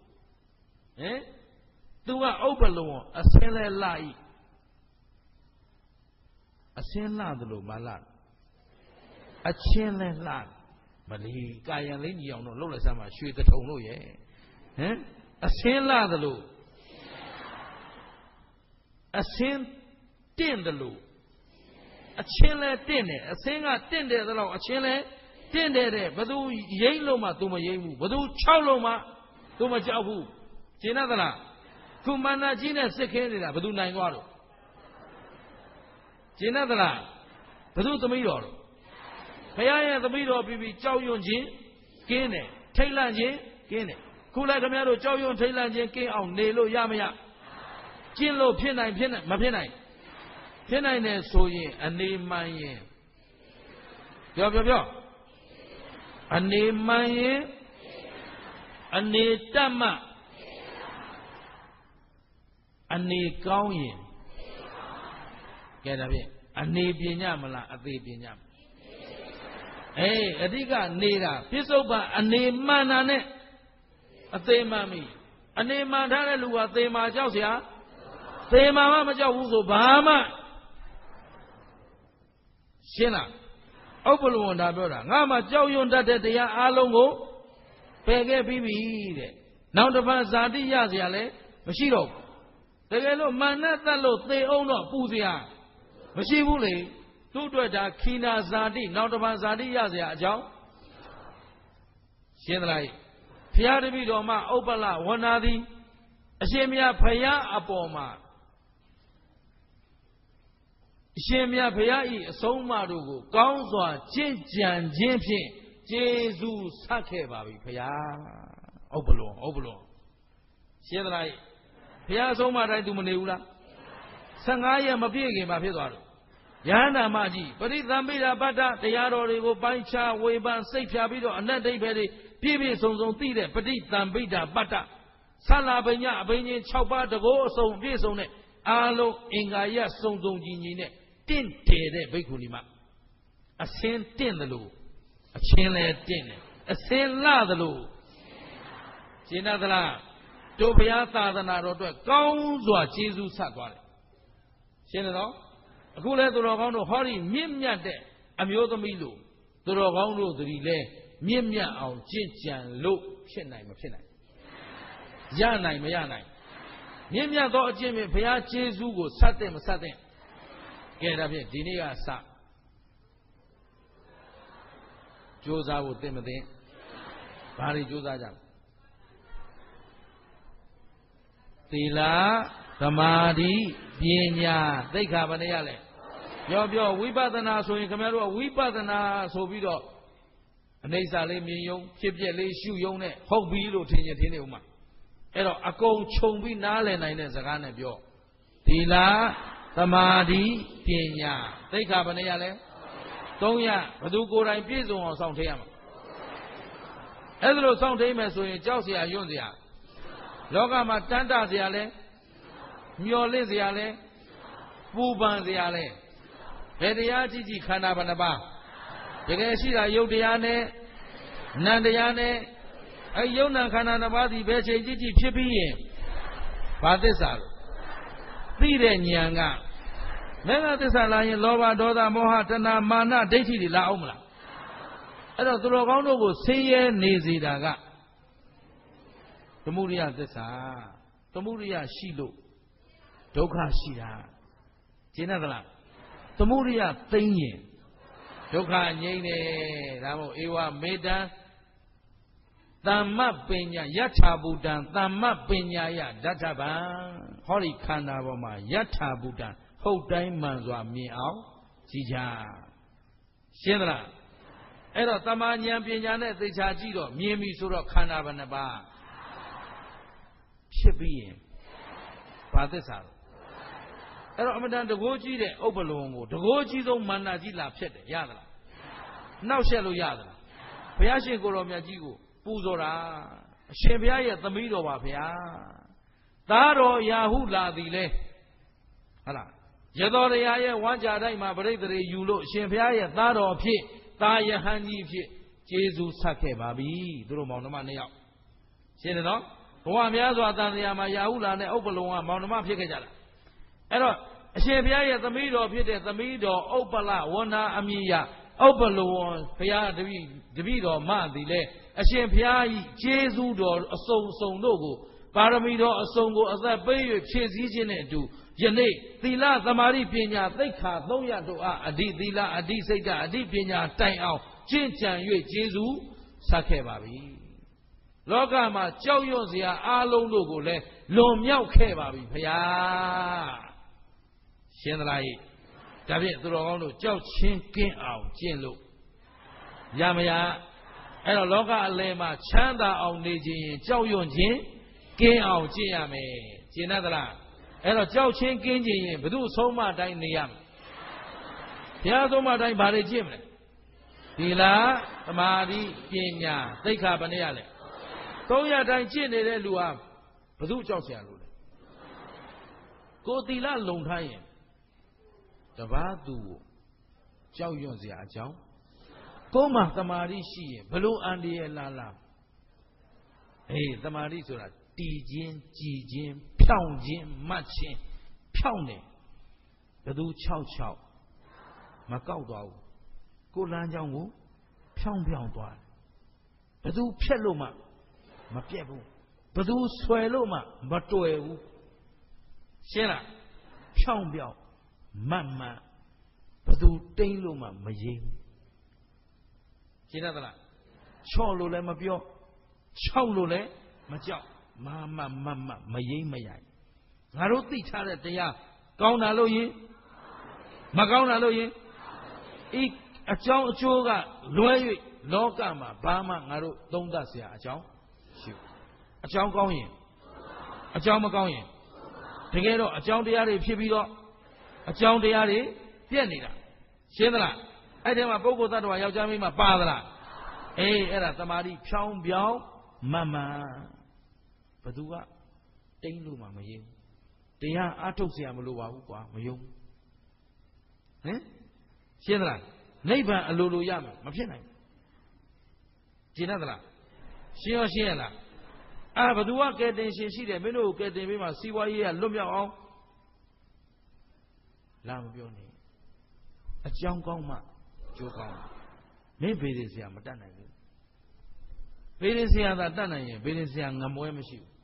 သူကဥပ္ပလဝံအစင်းလဲလှဤအစင်းလှသလိုမလားအချင်းလဲလှမလီကာယံလေးညီအောင်တော့လှုပ်လိုက်စမ်းပါရွှေတထုံလို့ရဲ့အစင်းလှသလိုအစင်းတင့်တယ်လို့အချင်းလဲတင့်တယ်အစင်းကတင့်တယ်သလောက်အချင်းလဲတင့်တယ်တဲ့ဘသူရိမ့်လို့မှသူမရိမ့်ဘူးဘသူ၆လို့မှသူမကြောက်ဘူးရှင်းသလားခုမာနကြီးနဲ့စစ်ခင်းနေတာဘသူနိုင်သွားတော့ရှင်းသလားဘသူသမီးတော်တော့ဘုရားရဲ့သမီးတော်ပြီးကြောက်ရွံ့ခြင်းကင်းတယ်ထိတ်လန့်ခြင်းကင်းတယ်ခုလည်းခင်ဗျားတို့ကြောက်ရွံ့ထိတ်လန့်ခြင်းကင်းအောင်နေလို့ရမရကျင့်လို့ဖြစ်နိုင်မဖြစ်နိုင်ဖြစ်နိုင်တယ်ဆိုရင်အနေမှန်ရင်ပြောအနေမှန်ရင်အနေတတ်မှအနေကောင်းရင်ကဲဒါဖြင့်အနေပညာမလားအသေးပညာအဓိကနေတာပြစ္ဆုတ်ပန်အနေမှန်တာနဲ့အသေးမှန်ပြီအနေမှန်ထားတဲ့လူကသေမာကြောက်เสียသေမာမှမကြောက်ဘူးဆိုဘာမှရှင်းလားဥပ္ပလဝန္တာပြောတာငါမှကြောက်ရွံ့တတ်တဲ့တရားအလုံးကိုပယ်ခဲ့ပြီးပြီတဲ့နောက်တစ်ပတ်ဇာတိရเสียလဲမရှိတော့ဘူးတကယ်လို့မာနတတ်လို့သေအောင်တော့ပူเสียမရှိဘူးလေသူ့အတွက်ဒါခိနာဇာတိနောက်တစ်ပတ်ဇာတိရเสียအကြောင်းရှင်းသလားဘုရားတပည့်တော်မှာဥပ္ပလဝန္တာသည်အရှင်မြတ်ဘုရားအပေါ်မှာအရှင်မြတ်ဘုရားဤအဆုံးအမတို့ကိုကောင်းစွာကြင်ကြံခြင်းဖြင့်ကျေးဇူးဆက်ခဲ့ပါပြီဘုရားဥပ္ပလောရှင်းသလားဘုရားအဆုံးအမတိုင်းသူမနေဘူးလား15ရက်မပြည့်ခင်မှာဖြစ်သွားတော့ယဟန္တာမကြီးပရိသံပိဓာပတ္တတရားတော်တွေကိုပိုင်းခြားဝေဖန်စိတ်ဖြာပြီးတော့အနတ်ဒိဋ္ဌိတွေပြည့်ပြည့်စုံစုံသိတဲ့ပဋိသံပိဓာပတ္တဆလာပညာအဘိညာဉ်6ပါးတကောအစုံပြည့်စုံတဲ့အာလုံးအင်္ဂါရစုံစုံကြီးကြီးနဲ့တင့်တယ်တဲ့ဘိက္ခုနီမအစင်းတင့်တယ်လို့အချင်းလဲတင့်တယ်အစင်းလှတယ်လို့ရှင်းသလားတို့ဘုရားသာသနာတော်အတွက်ကောင်းစွာကျေးဇူးဆက်သွားတယ်ရှင်းတယ်နော်အခုလဲသူတော်ကောင်းတို့ဟောဒီမြင့်မြတ်တဲ့အမျိုးသမီးလို့သူတော်ကောင်းတို့တည်းလဲမြင့်မြတ်အောင်ကြင်ကြံလို့ဖြစ်နိုင်မဖြစ်နိုင်ရနိုင်မရနိုင်မြင့်မြတ်သောအကျင့်ဖြင့်ဘုရားကျေးဇူးကိုဆက်တဲ့မဆက်တဲ့ကဲဒါဖြင့်ဒီနေ့ကစကြိုးစားဖို့တင်မသိဘာတွေကြိုးစားကြသီလသမာဓိပညာသိက္ခာဘယ်နှရလဲပြောဝိပဿနာဆိုရင်ခင်ဗျားတို့ကဝိပဿနာဆိုပြီးတော့အနိစ္စလေးမြင်ယုံဖြစ်ပြက်လေးရှုယုံနဲ့ဟုတ်ပြီလို့ထင်နေဦးမှာအဲ့တော့အကုန်ခြုံပြီးနားလည်နိုင်တဲ့စကားနဲ့ပြောသီလသမာဓိပညာသိက္ခာဘယ်နှရလဲ300ဘသူကိုယ်တိုင်ပြည့်စုံအောင်ဆောင်ထည့်ရမှာအဲ့ဒါလို့စောင့်ထိန်မယ်ဆိုရင်ကြောက်เสียယွန့်เสียလောကမှာတန်းတเสียလဲမျော်လင့်เสียလဲပူပန်เสียလဲဘယ်တရားကြည့်ကြည့်ခန္ဓာဘယ်နှပါးတကယ်ရှိတာယုတ်တရားနဲ့နံတရားနဲ့အဲယုတ်နံခန္ဓာနှစ်ပါးဒီဘယ်ချိန်ကြည့်ကြည့်ဖြစ်ပြီးရင်ဘာသစ္စာလို့သိတဲ့ဉာဏ်ကမေဃသစ္စာလာရင်လောဘဒေါသမောဟတဏမာနဒိဋ္ဌိတွေလာအောင်မလားအဲ့တော့သူတော်ကောင်းတို့ကိုဆင်းရဲနေစေတာကသမုဒိယသစ္စာသမုဒိယရှိလို့ဒုက္ခရှိတာရှင်းသလားသမုဒိယသိမ့်ရင်ဒုက္ခငြိမ့်တယ်ဒါမို့ဧဝမေတ္တံသမ္မပညာယထာဘူတံသမ္မပညာယဒဋ္ဌဗံဟောဒီခန္ဓာပေါ်မှာယထာဘူတံဟုတ်တိုင်းမှန်စွာမြင်အောင်ကြည်ကြရှင်းသလားအဲ့တော့တမာဉာဏ်ပညာနဲ့သိချာကြည့်တော့မြင်ပြီဆိုတော့ခန္ဓာဘယ်နှပါးဖြစ်ပြီးရင်ဘာသစ္စာအဲ့တော့အမတန်တကိုးကြီးတဲ့ဥပ္ပလုံကိုတကိုးကြီးဆုံးမာနကြီးလာဖြစ်တယ်ရသလားနှောက်ရှက်လို့ရသလားဘုရားရှင်ကိုယ်တော်မြတ်ကြီးကိုပူဇော်တာအရှင်ဘုရားရဲ့သမီးတော်ပါဗျာသားတော်ရာဟုလာသည်လဲဟုတ်လားရသော်တရားရဲ့ဝါကြတိုင်းမှာပြိတ္တရေယူလို့အရှင်ဘုရားရဲ့သားတော်ဖြစ်သားယဟန်ကြီးဖြစ်ကျေးဇူးဆက်ခဲ့ပါပြီသူတို့မောင်နှမနှစ်ယောက်ရှင်းတယ်နော်ဘဝများစွာတန်တရားမှာရာဟုလာနဲ့ဥပ္ပလုံကမောင်နှမဖြစ်ခဲ့ကြတာအဲ့တော့အရှင်ဘုရားရဲ့သမီးတော်ဖြစ်တဲ့သမီးတော်ဥပ္ပလဝန္နာအမည်ရဥပ္ပလုံဘုရားတပည့်တော်မသည်လဲအရှင်ဘုရားကြီးကျေးဇူးတော်အစုံစုံတို့ကိုပါရမီတော်အစုံကိုအသက်ပေး၍ဖြည့်ဆည်းခြင်းနဲ့အတူယနေ့သီလသမာဓိပညာသိက္ခာ300တို့အားအဓိသီလအဓိစိတ်ဓာတ်အဓိပညာတိုင်အောင်ကျင့်ကြံ၍ကျေးဇူးဆက်ခဲ့ပါပြီလောကမှာကြောက်ရွံ့စရာအားလုံးတို့ကိုလည်းလွန်မြောက်ခဲ့ပါပြီဘုရားရှင်းသလားဟိဒါဖြင့်သူတော်ကောင်းတို့ကြောက်ချင်းကင်းအောင်ကျင့်လို့ရမရအဲ့တော့လောကအလယ်မှာချမ်းသာအောင်နေခြင်းရင်ကြောက်ရွံ့ခြင်းကင်းအောင်ကျင့်ရမယ်ကျင့်သလားအဲ့တော့ကြောက်ချင်းကင်းခြင်းရင်ဘု து ဆုံးမတိုင်းနေရမယ်ဘုရားဆုံးမတိုင်းဘာတွေကျင့်မလဲသီလသမာဓိပညာသိက္ခာဘယ်နှရလဲ300တိုင်းကျင့်နေတဲ့လူဟာဘု து ကြောက်เสียလို့လဲကိုသီလလုံထားရင်တပါးသူကိုကြောက်ရွံ့เสียအကြောင်းကိုယ်မှာသမာဓိရှိရင်ဘလို့အန္တရာယ်လာသမာဓိဆိုတာတည်ခြင်းကြည်ခြင်းဖြောင့်ခြင်းမှတ်ခြင်းဖြောင့်တယ်ဘယ်သူ6မကောက်သွားဘူးကိုလမ်းကြောင်းကိုဖြောင့်သွားတယ်ဘယ်သူဖြက်လို့မှမပြက်ဘူးဘယ်သူဆွဲလို့မှမတွယ်ဘူးရှင်းလားဖြောင့်မှတ်ဘယ်သူတိမ့်လို့မှမယိမ်းရှင်းသလားချော့လို့လည်းမပြောခြောက်လို့လည်းမကြောက်မယိမ့်မရိုင်ငါတို့သိထားတဲ့တရားကောင်းတာလို့ရင်မကောင်းတာလို့ရင်ဤအကြောင်းအကျိုးကလွဲ၍လောကမှာဘာမှငါတို့သုံးသပ်เสียအကြောင်းရှိဘူးအကြောင်းကောင်းရင်အကြောင်းမကောင်းရင်တကယ်တော့အကြောင်းတရားတွေဖြစ်ပြီးတော့အကြောင်းတရားတွေပြည့်နေတာရှင်းသလားအဲ့ဒီမှာပုဂ္ဂိုလ်သတ္တဝါယောက်ျားမိန်းမပါသလားအဲ့ဒါသမာဓိဖြောင်းပြောင်းမှန်ဘသူကတိမ့်လို့မှမယုံတရားအထုတ်เสียမလိုပါဘူးကွာမယုံဟင်ရှင်းသလားနိဗ္ဗာန်အလိုလိုရမယ်မဖြစ်နိုင်ရှင်းသလားရှင်းရလားဘသူကကဲတင်ရှင်ရှိတယ်မင်းတို့ကိုကဲတင်ပေးမှစီးပွားရေးကလွတ်မြောက်အောင်လာမပြောနဲ့အကြောင်းကောင်းမှကျိုးကောင်းမင်းဘေးရစရာမတတ်နိုင်ဘူးဘေးရစရာသာတတ်နိုင်ရင်ဘေးရစရာငမွဲမရှိဘူး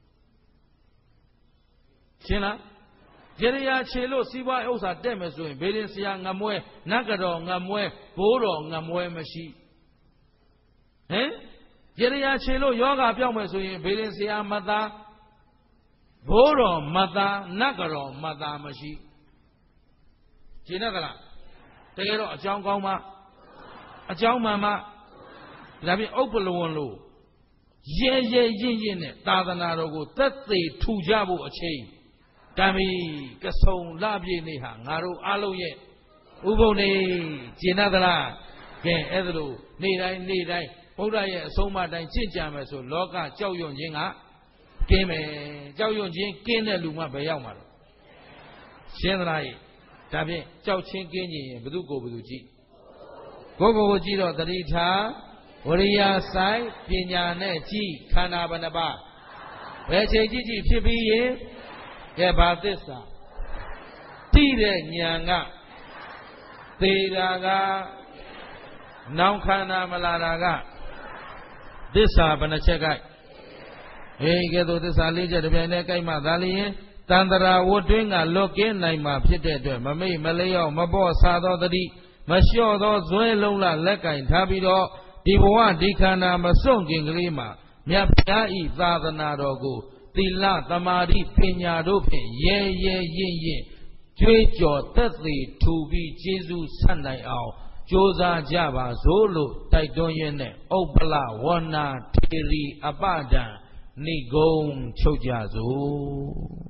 ရှင်းလားကြရရာခြေလို့စီးပွားဥစ္စာတက်မယ်ဆိုရင်ဘေးရစရာငမွဲနတ်ကတော်ငမွဲဘိုးတော်ငမွဲမရှိဟင်ကြရရာခြေလို့ယောဂပြောင်းမယ်ဆိုရင်ဘေးရစရာမသားဘိုးတော်မသားနတ်ကတော်မသားမရှိရှင်းလားတကယ်တော့အကြောင်းကောင်းမှအကြောင်းမှန်မှဒါဖြင့်ဥပ္ပလဝံလို့ရဲရင်နဲ့သာသနာတော်ကိုသက်သေထူကြဖို့အချိန်တမ်းပြီကဆုံလပြည့်နေ့ဟာငါတို့အားလုံးရဲ့ဥပုံနေကျင်နာသလားကဲအဲ့ဒါလို့နေ့တိုင်းဗုဒ္ဓရဲ့အဆုံးအမတိုင်းကျင့်ကြံမယ်ဆိုလောကကြောက်ရွံ့ခြင်းကကင်းမယ်ကြောက်ရွံ့ခြင်းကင်းတဲ့လူမှဘယ်ရောက်မှာလဲရှင်းသလားဒါဖြင့်ကြောက်ချင်းကင်းခြင်းရင်ဘယ်သူကိုဘယ်သူကြည့်ကိုကိုကြည့်တော့တတိထားဝရိယဆိုင်ပညာနဲ့ကြည့်ခန္ဓာဘယ်နှပါဘယ်ချိန်ကြည့်ဖြစ်ပြီးရင်ကဲဘာသစ္စာတိတဲ့ဉာဏ်ကသေတာကနောင်ခန္ဓာမလာတာကသစ္စာဘယ်နှချက်ကဲကဲတော့သစ္စာ၄ချက်တစ်ပြိုင်တည်းကြိုက်မှသာလျင်တန္တရာဝတ်တွင်းကလွတ်ကင်းနိုင်မှာဖြစ်တဲ့အတွက်မမိတ်မလျော့မပေါ့ဆာသောတတိမလျှော့သောဇွဲလုံးလလက်ကင်ထားပြီးတော့ဒီဘဝဒီခန္ဓာမစွန့်ခင်ကလေးမှာမြတ်ဗျာဤသာသနာတော်ကိုသီလသမာဓိပညာတို့ဖြင့်ရဲရဲရင့်ရင့်ကြွေးကြော်သက်သေထူပြီးကျေးဇူးဆက်နိုင်အောင်ကြိုးစားကြပါစို့လို့တိုက်တွန်းရင်းနဲ့ဥပ္ပလဝဏ္ဏထေရီအပဒံနိဂုံချုပ်ကြစို့